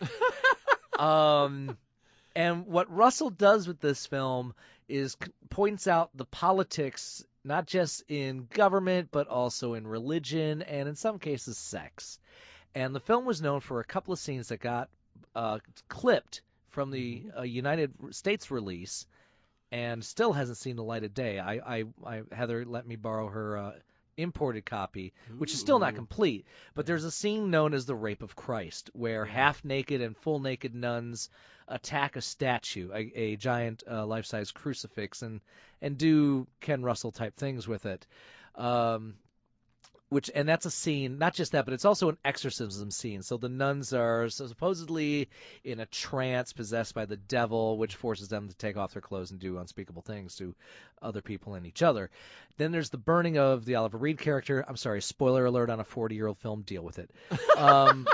um, and what Russell does with this film is c- points out the politics, not just in government, but also in religion and in some cases sex. And the film was known for a couple of scenes that got uh, clipped from the uh, United States release and still hasn't seen the light of day. I, I, I Heather let me borrow her uh, imported copy, which is still not Ooh. complete. But there's a scene known as the Rape of Christ, where half-naked and full-naked nuns attack a statue, a, a giant uh, life-size crucifix, and, and do Ken Russell-type things with it. Um, Which and that's a scene, not just that, but it's also an exorcism scene. So the nuns are supposedly in a trance, possessed by the devil, which forces them to take off their clothes and do unspeakable things to other people and each other. Then there's the burning of the Oliver Reed character. I'm sorry, spoiler alert on a forty-year-old film. Deal with it. Um,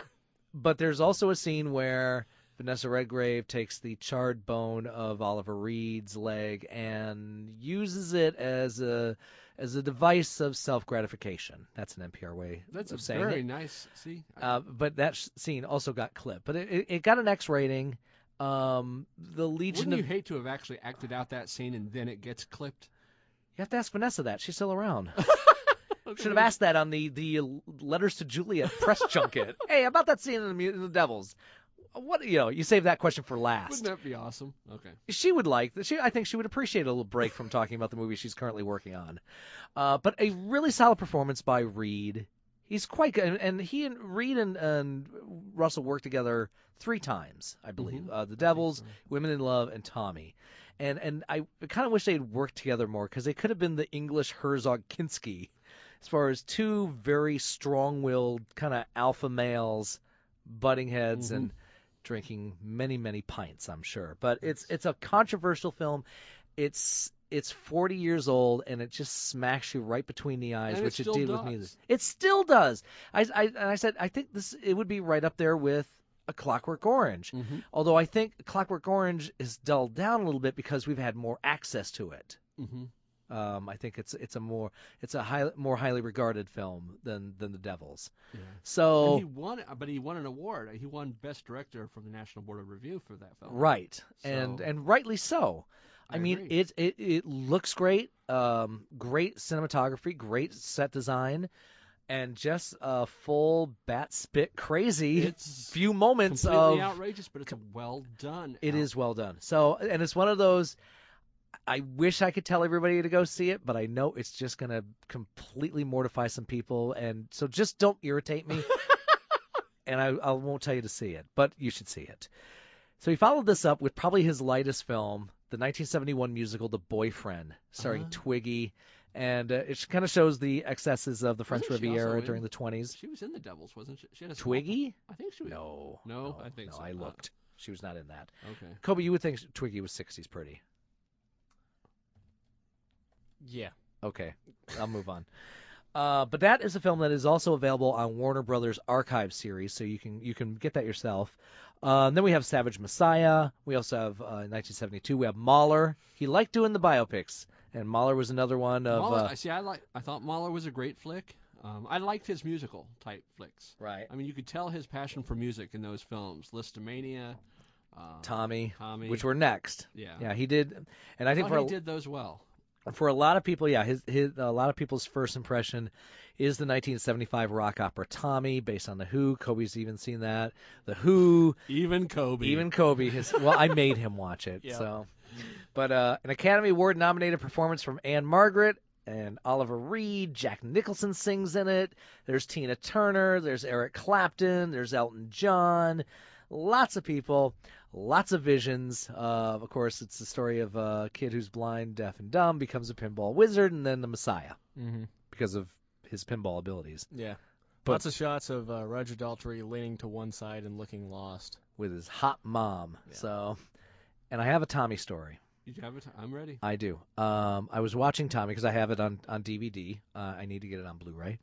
but there's also a scene where Vanessa Redgrave takes the charred bone of Oliver Reed's leg and uses it as a as a device of self-gratification. That's an N P R way That's of a saying very it. nice. See, Uh, but that sh- scene also got clipped. But it, it, it got an X rating. Um, the Legion wouldn't of you hate to have actually acted out that scene and then it gets clipped? You have to ask Vanessa that. She's still around. Should have asked that on the, the Letters to Juliet press junket. Hey, about that scene in the, in the Devils. What you know? You save that question for last. Wouldn't that be awesome? Okay. She would like. She, I think she would appreciate a little break from talking about the movie she's currently working on. Uh, but a really solid performance by Reed. He's quite good, and, and he and Reed and, and Russell worked together three times, I believe. Mhm. Uh, the Devils, Women in Love, and Tommy. And and I kind of wish they'd worked together more because they could have been the English Herzog Kinski, as far as two very strong-willed kind of alpha males butting heads Mhm. and drinking many many pints, I'm sure. But it's it's a controversial film. It's it's forty years old and it just smacks you right between the eyes, And it which it, still did with does. me. It still does. I, I and I said I think this it would be right up there with A Clockwork Orange. Mhm. Although I think Clockwork Orange is dulled down a little bit because we've had more access to it. Mm-hmm. Um, I think it's it's a more it's a high, more highly regarded film than than The Devils. Yeah. So And he won, but he won an award. He won Best Director from the National Board of Review for that film. right, So- and and rightly so. I, I mean, agree. it it it looks great. Um, great cinematography, great set design, and just a full bat spit crazy It's few moments completely of outrageous, but it's a well done. It out- is well done. So, and it's one of those. I wish I could tell everybody to go see it, but I know it's just going to completely mortify some people, and so just don't irritate me. and I, I won't tell you to see it, but you should see it. So he followed this up with probably his lightest film, the nineteen seventy-one musical The Boyfriend, starring Uh-huh. Twiggy, and uh, it kind of shows the excesses of the French Wasn't she also Riviera in- during the twenties. She was in The Devils, wasn't she? She had a small- Twiggy? I think she was. No. No, I think no, so. I Uh, looked. She was not in that. Okay. Kobe, you would think Twiggy was sixties pretty. Yeah. Okay, I'll move on. Uh, but that is a film that is also available on Warner Brothers Archive series, so you can you can get that yourself. Uh, and then we have Savage Messiah. We also have uh, in nineteen seventy-two. We have Mahler. He liked doing the biopics, and Mahler was another one of. Mahler, uh, I see. I like. I thought Mahler was a great flick. Um, I liked his musical type flicks. Right. I mean, you could tell his passion for music in those films. Listomania, uh, Tommy, Tommy, which were next. Yeah. Yeah, he did, and I think thought for he a, did those well. for a lot of people, yeah, his, his a lot of people's first impression is the nineteen seventy-five rock opera Tommy, based on The Who. Kobe's even seen that. The Who. Even Kobe. Even Kobe. His, well, I made him watch it. Yeah. So, but uh, an Academy Award nominated performance from Anne Margaret and Oliver Reed. Jack Nicholson sings in it. There's Tina Turner. There's Eric Clapton. There's Elton John. Lots of people. Lots of visions. Uh, of course, it's the story of a kid who's blind, deaf, and dumb, becomes a pinball wizard, and then the Messiah Mm-hmm. because of his pinball abilities. Yeah. But- Lots of shots of uh, Roger Daltrey leaning to one side and looking lost. With his hot mom. Yeah. So, and I have a Tommy story. You have it. I'm ready. I do. Um, I was watching Tommy because I have it on, on D V D. Uh, I need to get it on Blu-ray.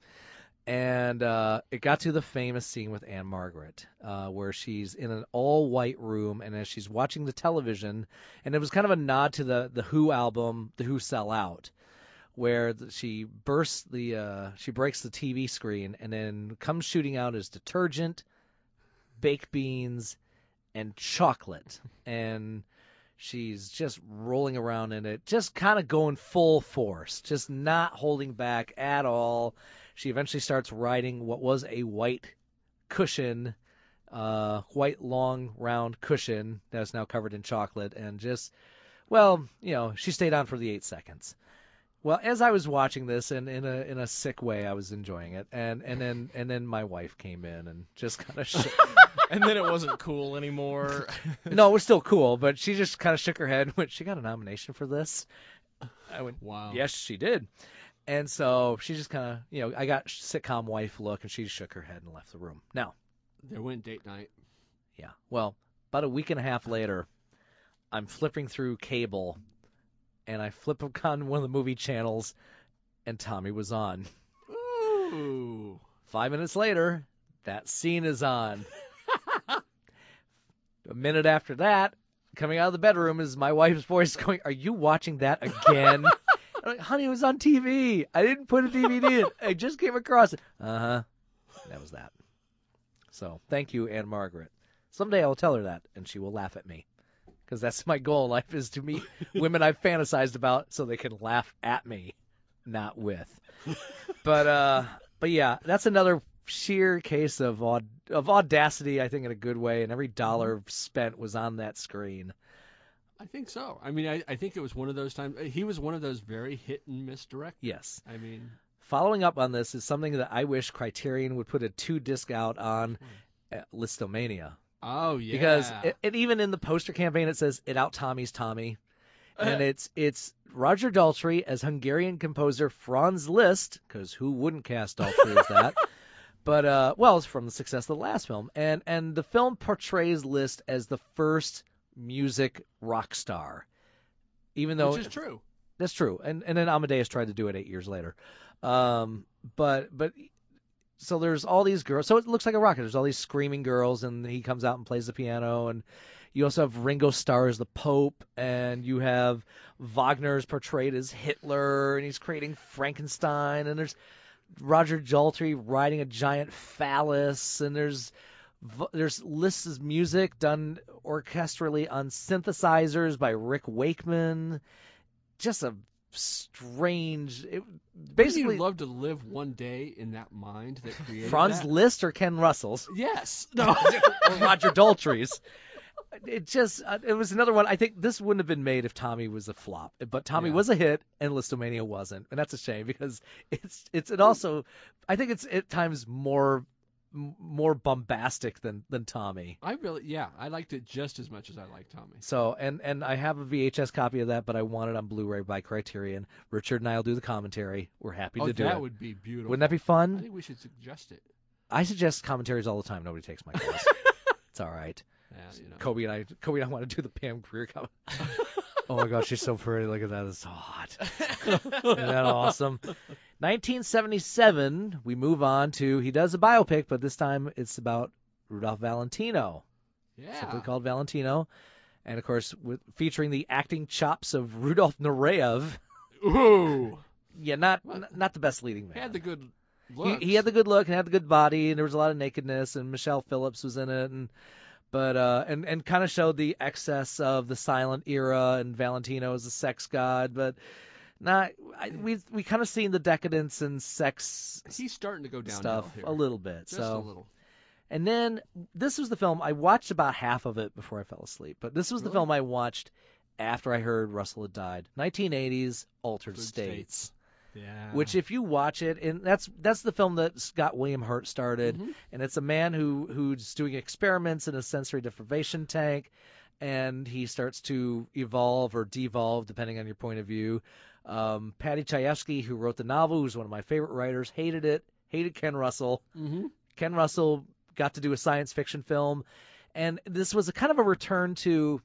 And uh, it got to the famous scene with Anne Margaret, uh, where she's in an all-white room, and as she's watching the television, and it was kind of a nod to the, the Who album, The Who Sell Out, where the, she bursts the, uh, she breaks the T V screen, and then comes shooting out as detergent, baked beans, and chocolate. And she's just rolling around in it, just kind of going full force, just not holding back at all. She eventually starts riding what was a white cushion, uh, white long round cushion that is now covered in chocolate, and just, well, you know, she stayed on for the eight seconds. Well, as I was watching this, and in a in a sick way, I was enjoying it, and and then and then my wife came in and just kind of. Sh- And then it wasn't cool anymore. No, it was still cool, but she just kind of shook her head and went, "She got a nomination for this?" I went, Wow. "Yes, she did." And so she just kind of, you know, I got sitcom wife look, and she shook her head and left the room. Now, There went date night. yeah, well, about a week and a half later, I'm flipping through cable, and I flip on one of the movie channels, and Tommy was on. Ooh. Five minutes later, that scene is on. A minute after that, coming out of the bedroom is my wife's voice going, "Are you watching that again?" I'm like, "Honey, it was on T V. I didn't put a D V D in. I just came across it." Uh-huh. That was that. So, thank you, Anne Margaret. Someday I'll tell her that, and she will laugh at me. Because that's my goal in life, is to meet women I've fantasized about so they can laugh at me, not with. But, uh, but yeah, that's another sheer case of aud- of audacity, I think, in a good way, and every dollar spent was on that screen. I think so. I mean, I, I think it was one of those times. He was one of those very hit and miss directors. Yes. I mean, following up on this is something that I wish Criterion would put a two-disc out on, uh, Listomania. Oh, yeah. Because it, it, even in the poster campaign, it says, "It out Tommy's Tommy." And it's it's Roger Daltrey as Hungarian composer Franz Liszt, because who wouldn't cast Daltrey as that? But, uh, well, it's from the success of the last film. And, and the film portrays Liszt as the first music rock star. Even though... Which is true. That's true. And and then Amadeus tried to do it eight years later. Um, but but... So there's all these girls. So it looks like a rocket. There's all these screaming girls, and he comes out and plays the piano. And you also have Ringo Starr as the Pope, and you have Wagner's portrayed as Hitler, and he's creating Frankenstein. And there's Roger Daltrey riding a giant phallus, and there's there's Liszt's music done orchestrally on synthesizers by Rick Wakeman. Just a strange. It, basically, you'd love to live one day in that mind that created Franz that. Liszt or Ken Russell's. Yes. No. Or Roger Daltrey's. It just uh, it was another one. I think this wouldn't have been made if Tommy was a flop, but Tommy Yeah. was a hit and Listomania wasn't, and that's a shame because it's it's it also I think it's at times more more bombastic than than Tommy. I really, yeah, I liked it just as much as I liked Tommy. So, and, and I have a V H S copy of that, but I want it on Blu-ray by Criterion. Richard and I will do the commentary. We're happy Oh, to do that it. would be beautiful. Wouldn't that be I fun? think we should suggest it. I suggest commentaries all the time. Nobody takes my calls. It's all right. Yeah, you know. Kobe and I, Kobe and I want to do the Pam Grier comment. Oh my gosh, she's so pretty. Look at that. It's so hot. Isn't that awesome? nineteen seventy-seven, we move on to, he does a biopic, but this time it's about Rudolph Valentino. Yeah. Simply called Valentino. And, of course, with, featuring the acting chops of Rudolf Nureyev. Ooh. Yeah, not n- not the best leading man. He had the good He, looks. he had the good look and had the good body, and there was a lot of nakedness, and Michelle Phillips was in it, and but uh, and and kind of showed the excess of the silent era and Valentino as a sex god, but not. I, we we kind of seen the decadence and sex. He's starting to go downhill stuff here. a little bit. Just so. a little. And then this was the film I watched about half of it before I fell asleep, but this was the Really? film I watched after I heard Russell had died. nineteen eighties Altered Altered States. States. Yeah. Which, if you watch it, and that's that's the film that got William Hurt started, Mhm. and it's a man who who's doing experiments in a sensory deprivation tank, and he starts to evolve or devolve depending on your point of view. Um, Patty Chayefsky, who wrote the novel, who's one of my favorite writers, hated it, hated Ken Russell. Mm-hmm. Ken Russell got to do a science fiction film, and this was a kind of a return to.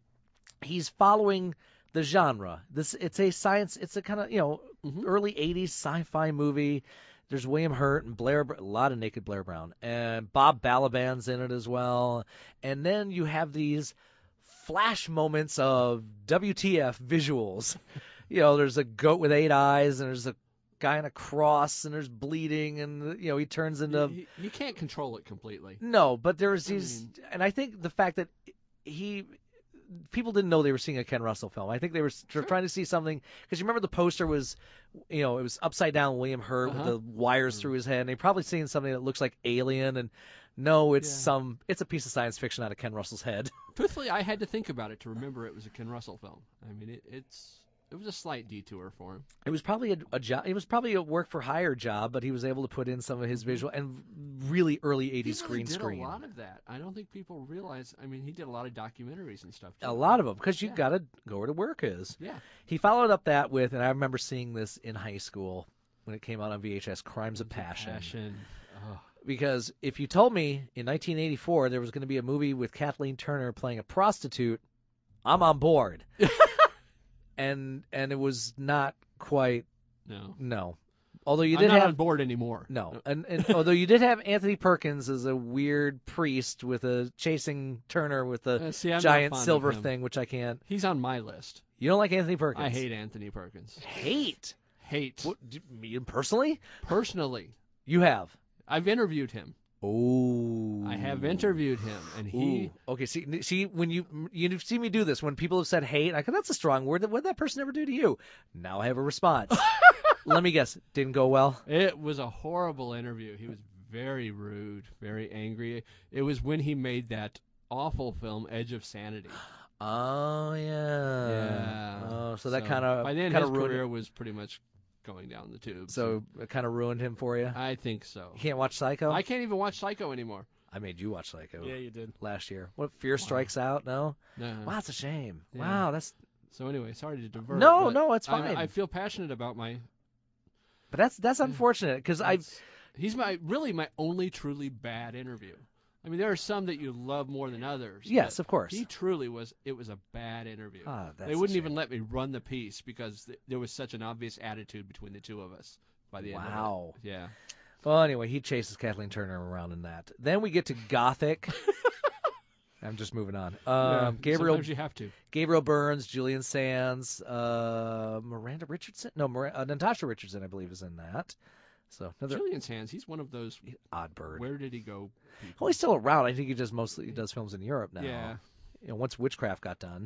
He's following the genre. This it's a science. It's a kind of you know Mhm. early eighties sci-fi movie. There's William Hurt and Blair, a lot of naked Blair Brown, and Bob Balaban's in it as well. And then you have these flash moments of W T F visuals. You know, there's a goat with eight eyes, and there's a guy on a cross, and there's bleeding, and you know he turns into. You, you can't control it completely. No, but there's I these, mean- and I think the fact that he. People didn't know they were seeing a Ken Russell film. I think they were sure. trying to see something because you remember the poster was, you know, it was upside down William Hurt Uh-huh. with the wires through his head. And they probably seen something that looks like Alien, and no, it's Yeah. some, it's a piece of science fiction out of Ken Russell's head. Truthfully, I had to think about it to remember it was a Ken Russell film. I mean, it, it's it was a slight detour for him. It was probably a, a job. It was probably a work for hire job, but he was able to put in some of his visual and really early eighties He really green did screen. a lot of that. I don't think people realize. I mean, he did a lot of documentaries and stuff. Too. A lot of them, because you Yeah. got to go where the work is. Yeah. He followed up that with, and I remember seeing this in high school when it came out on V H S, Crimes of Passion. Passion. Oh. Because if you told me in nineteen eighty-four there was going to be a movie with Kathleen Turner playing a prostitute, I'm on board. and and it was not quite. No. No. although you I'm did not have on board anymore. No, and, and although you did have Anthony Perkins as a weird priest with a chasing Turner with a Uh, see, I'm not giant fond of silver him. thing, which I can't. He's on my list. You don't like Anthony Perkins? I hate Anthony Perkins. Hate? Hate. What, do, me personally? Personally. You have? I've interviewed him. Oh. I have interviewed him, and he. Ooh. Okay, see, see, when you you see me do this, when people have said hate, I go, that's a strong word. What did that person ever do to you? Now I have a response. Let me guess, didn't go well? It was a horrible interview. He was very rude, very angry. It was when he made that awful film, Edge of Sanity. Oh yeah. Yeah. Oh, so that kind of by then kind his of ruined career it. was pretty much going down the tube. So it kind of ruined him for you. I think so. You can't watch Psycho. I can't even watch Psycho anymore. I made you watch Psycho. Yeah, you did. Last year. What, Fear Strikes Out? No? No. Wow, that's a shame. Yeah. Wow, that's... So anyway, sorry to divert. No, but no, it's I'm- fine. I feel passionate about my... But that's that's unfortunate, because I... He's my really my only truly bad interview. I mean, there are some that you love more than others. Yes, but of course. He truly was... It was a bad interview. Ah, that's they a wouldn't shame. even let me run the piece because th- there was such an obvious attitude between the two of us by the end Wow. of it. Yeah. Well, anyway, he chases Kathleen Turner around in that. Then we get to Gothic. I'm just moving on. Um, Yeah, Gabriel, sometimes you have to. Gabriel Burns, Julian Sands, uh, Miranda Richardson. No, Mir- uh, Natasha Richardson, I believe, is in that. So another Julian Sands, he's one of those... odd bird. Where did he go? Well, he's still around. I think he just mostly he does films in Europe now. Yeah. You know, once Witchcraft got done.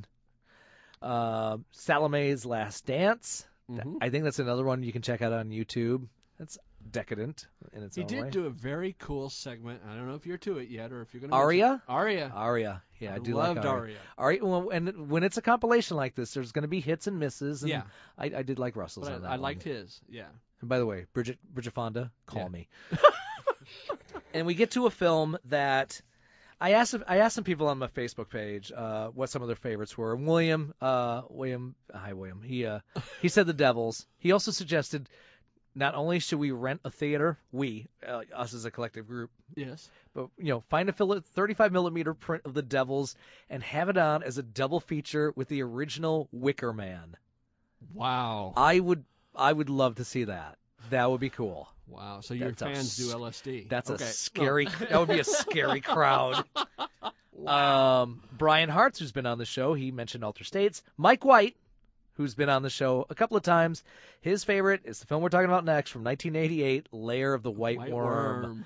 Uh, Salome's Last Dance. Th- Mhm. I think that's another one you can check out on YouTube. That's decadent in its He own did way. do a very cool segment. I don't know if you're to it yet or if you're going to... Aria? Aria. Aria. Yeah, I, I do loved like Aria. Aria. Aria. Well, and when it's a compilation like this, there's going to be hits and misses. And Yeah. I, I did like Russell's But on that I, I one. liked his, yeah. And by the way, Bridget Bridget Fonda, call Yeah. me. And we get to a film that I asked I asked some people on my Facebook page uh, what some of their favorites were. And William, uh, William, hi William. He uh, he said The Devils. He also suggested not only should we rent a theater, we uh, us as a collective group, Yes. but you know, find a fil- thirty-five millimeter print of The Devils and have it on as a double feature with the original Wicker Man. Wow. I would I would love to see that. That would be cool. Wow. So your That's a fans do s- L S D. That's okay. a scary. Oh. That would be a scary crowd. Wow. Um, Brian Hartz, who's been on the show, he mentioned Alter States. Mike White, who's been on the show a couple of times, his favorite is the film we're talking about next from nineteen eighty-eight, Lair of the White, White Worm. Worm.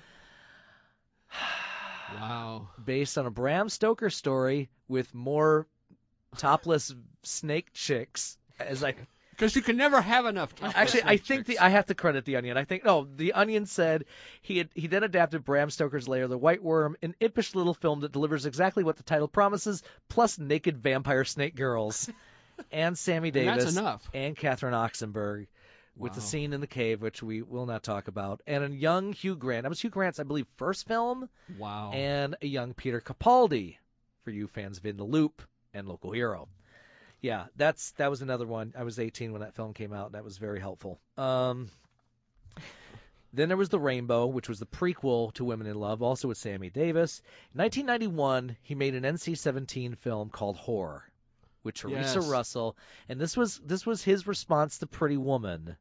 Wow. Based on a Bram Stoker story with more topless snake chicks. As I Because you can never have enough time. Actually, I think the I have to credit the Onion. I think no, the Onion said he had, he then adapted Bram Stoker's Lair of the White Worm, an impish little film that delivers exactly what the title promises, plus naked vampire snake girls, and Sammy And Davis, that's enough. and Catherine Oxenberg, with the Wow. scene in the cave, which we will not talk about, and a young Hugh Grant. That was Hugh Grant's, I believe, first film, Wow. and a young Peter Capaldi, for you fans of In the Loop and Local Hero. Yeah, that's that was another one. I was eighteen when that film came out. That was very helpful. Um, then there was The Rainbow, which was the prequel to Women in Love, also with Sammy Davis. In nineteen ninety-one, he made an N C seventeen film called Horror with Teresa Yes. Russell, and this was this was his response to Pretty Woman.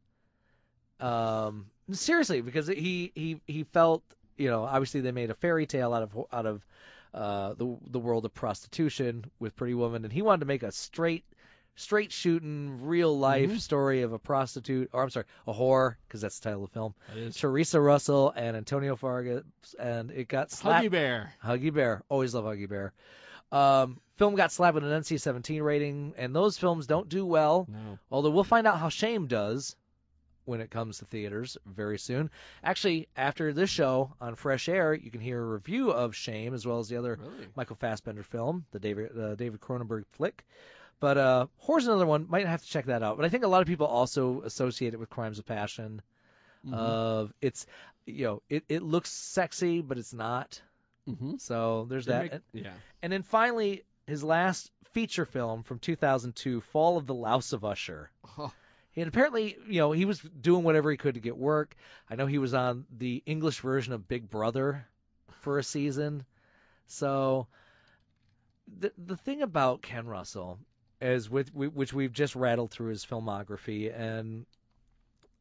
Um, seriously, because he he he felt, you know, obviously they made a fairy tale out of out of uh, the the world of prostitution with Pretty Woman, and he wanted to make a straight straight shooting real life Mhm. story of a prostitute, or I'm sorry, a whore, because that's the title of the film. That is. Teresa Russell and Antonio Fargas, and it got slapped. Huggy Bear. Huggy Bear, always love Huggy Bear. Um, film got slapped with an N C seventeen rating, and those films don't do well. No. Although we'll find out how Shame does when it comes to theaters very soon. Actually, after this show on Fresh Air, you can hear a review of Shame as well as the other Really? Michael Fassbender film, the David uh, David Cronenberg flick. But uh, Horror's another one. Might have to check that out. But I think a lot of people also associate it with Crimes of Passion. Mhm. Of it's, you know, it, it looks sexy, but it's not. Mm-hmm. So there's They that. make- And- yeah. And then finally, his last feature film from two thousand two, Fall of the Louse of Usher. Oh. And apparently, you know, he was doing whatever he could to get work. I know he was on the English version of Big Brother for a season. So the the thing about Ken Russell is with which we've just rattled through his filmography, and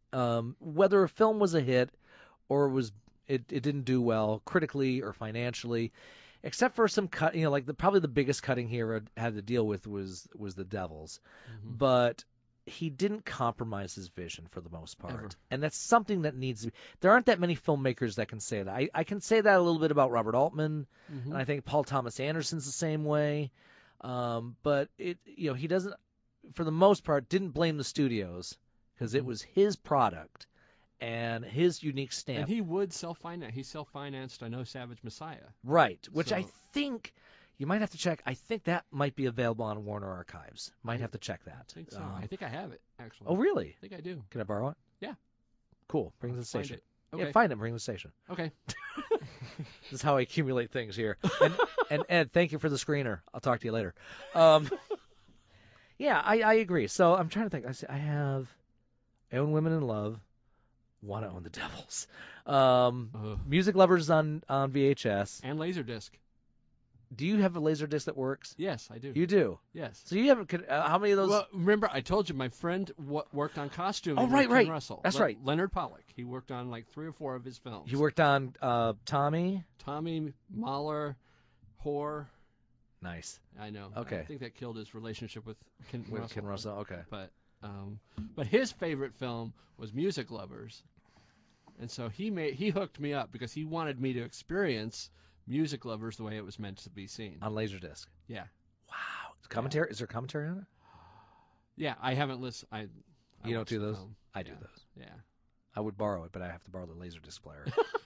Um, whether a film was a hit or was it, it didn't do well critically or financially, except for some cut, you know, like the, probably the biggest cutting he ever had to deal with was was The Devils, Mm-hmm. but he didn't compromise his vision for the most part, Ever. and that's something that needs to be. There aren't that many filmmakers that can say that. I, I can say that a little bit about Robert Altman, Mhm. and I think Paul Thomas Anderson's the same way, um, but it, you know, he doesn't, for the most part, didn't blame the studios because it was his product and his unique stamp. And he would self-finance. He self-financed, I know, Savage Messiah. Right, which I So- think you might have to check. I think that might be available on Warner Archives. Might have to check that. I think so. Um, I think I have it, actually. oh, really? I think I do. Can I borrow it? Yeah. Cool. Bring it to the Find station. it. Yeah, Okay. find it. Bring it to the station. Okay. This is how I accumulate things here. And, and Ed, thank you for the screener. I'll talk to you later. Um, yeah, I, I agree. So I'm trying to think. I say I have I own Women in Love. Want to own The Devils. Um, Ugh. Music Lovers on, on V H S. And Laserdisc. Do you have a Laserdisc that works? Yes, I do. You do? Yes. So you have could- uh, how many of those? Well, remember, I told you my friend w- worked on costume. Oh, with right, Ken right. Russell. That's Le- right. Leonard Pollock. He worked on like three or four of his films. You worked on uh, Tommy? Tommy, Mahler, Whore. Nice. I know. Okay. I think that killed his relationship with Ken With Russell. Ken Russell, okay. But um, but his favorite film was Music Lovers, and so he made he hooked me up because he wanted me to experience Music Lovers the way it was meant to be seen. On Laserdisc. Yeah. Wow. Commentary? Is there commentary on it? Yeah, I haven't listened. I, I You don't watched do the those? film. I do Yeah. those. Yeah. I would borrow it, but I have to borrow the Laserdisc player.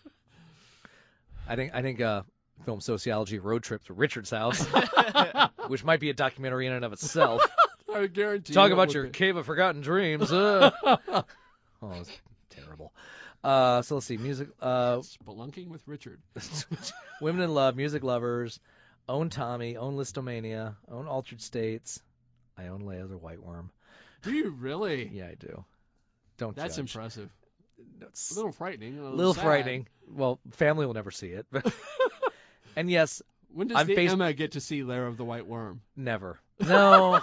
I think I think uh, film sociology road trip to Richard's house, which might be a documentary in and of itself. I guarantee. Talk you it about would your be. cave of forgotten dreams. Uh. Oh, it's terrible. Uh, so let's see, music. Uh, Spelunking with Richard. Women in Love, Music Lovers, own Tommy, own Listomania, own Altered States. I own Leia the White Worm. Do you really? Yeah, I do. Don't That's judge. impressive. It's A little frightening. A a little, little sad. frightening. Well, family will never see it. But and yes, When does I'm the based- Emma get to see Lair of the White Worm? never. No.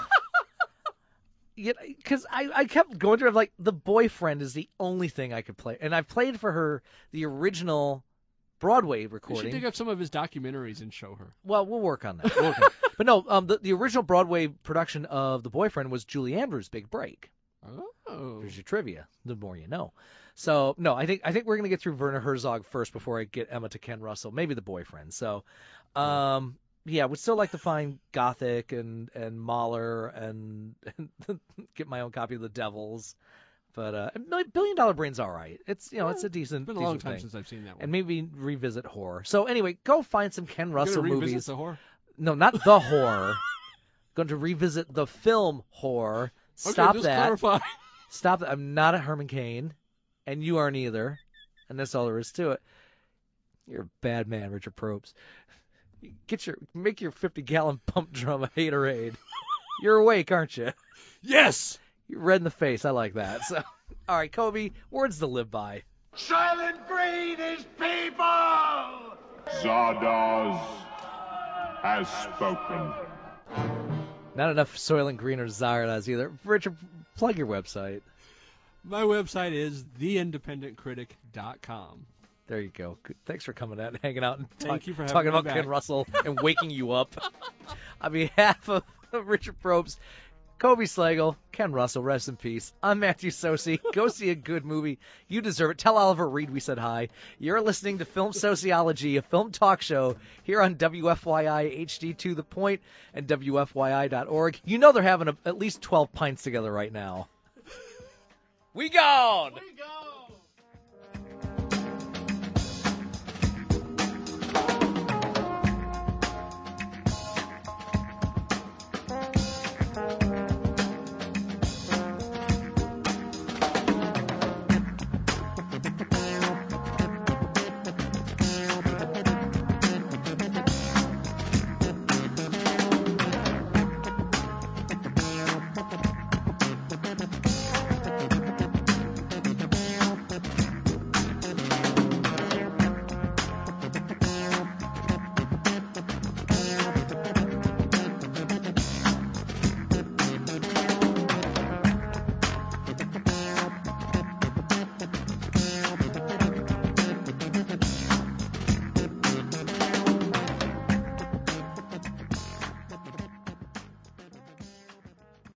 Because I, I kept going through it, like, The Boyfriend is the only thing I could play. And I've played for her the original Broadway You should recording. dig up some of his documentaries and show her. Well, we'll work on that. We'll work on it. But no, um, the, the original Broadway production of The Boyfriend was Julie Andrews' big break. Oh. There's your trivia. The more you know. So no, I think I think we're gonna get through Werner Herzog first before I get Emma to Ken Russell, maybe The Boyfriend. So, um, yeah, would still like to find Gothic and and Mahler and, and get my own copy of The Devils. But uh, Billion Dollar Brain's all right. It's you know it's a decent. It's been a long decent time thing. since I've seen that one. And maybe revisit horror. So anyway, go find some Ken You're Russell gonna revisit movies. the horror? No, not the horror. Going to revisit the film horror. Okay, Stop just that. clarify. Stop that. I'm not a Herman Cain, and you aren't either. And that's all there is to it. You're a bad man, Richard Probst. Get your make your fifty gallon pump drum a haterade. You're awake, aren't you? Yes. You're red in the face. I like that. So, all right, Kobe. Words to live by. Silent Green is people! Zardoz has spoken. Not enough Soylent Green or Zardoz either. Richard, plug your website. My website is the independent critic dot com. There you go. Good. Thanks for coming out and hanging out and Thank talk- you for having talking me about back. Ken Russell and waking you up. On behalf of Richard Probst, Kobe Slagle, Ken Russell, rest in peace. I'm Matthew Sosi. Go see a good movie. You deserve it. Tell Oliver Reed we said hi. You're listening to Film Sociology, a film talk show here on W F Y I H D to the Point and W F Y I dot org. You know they're having a, at least twelve pints together right now. We gone! We go.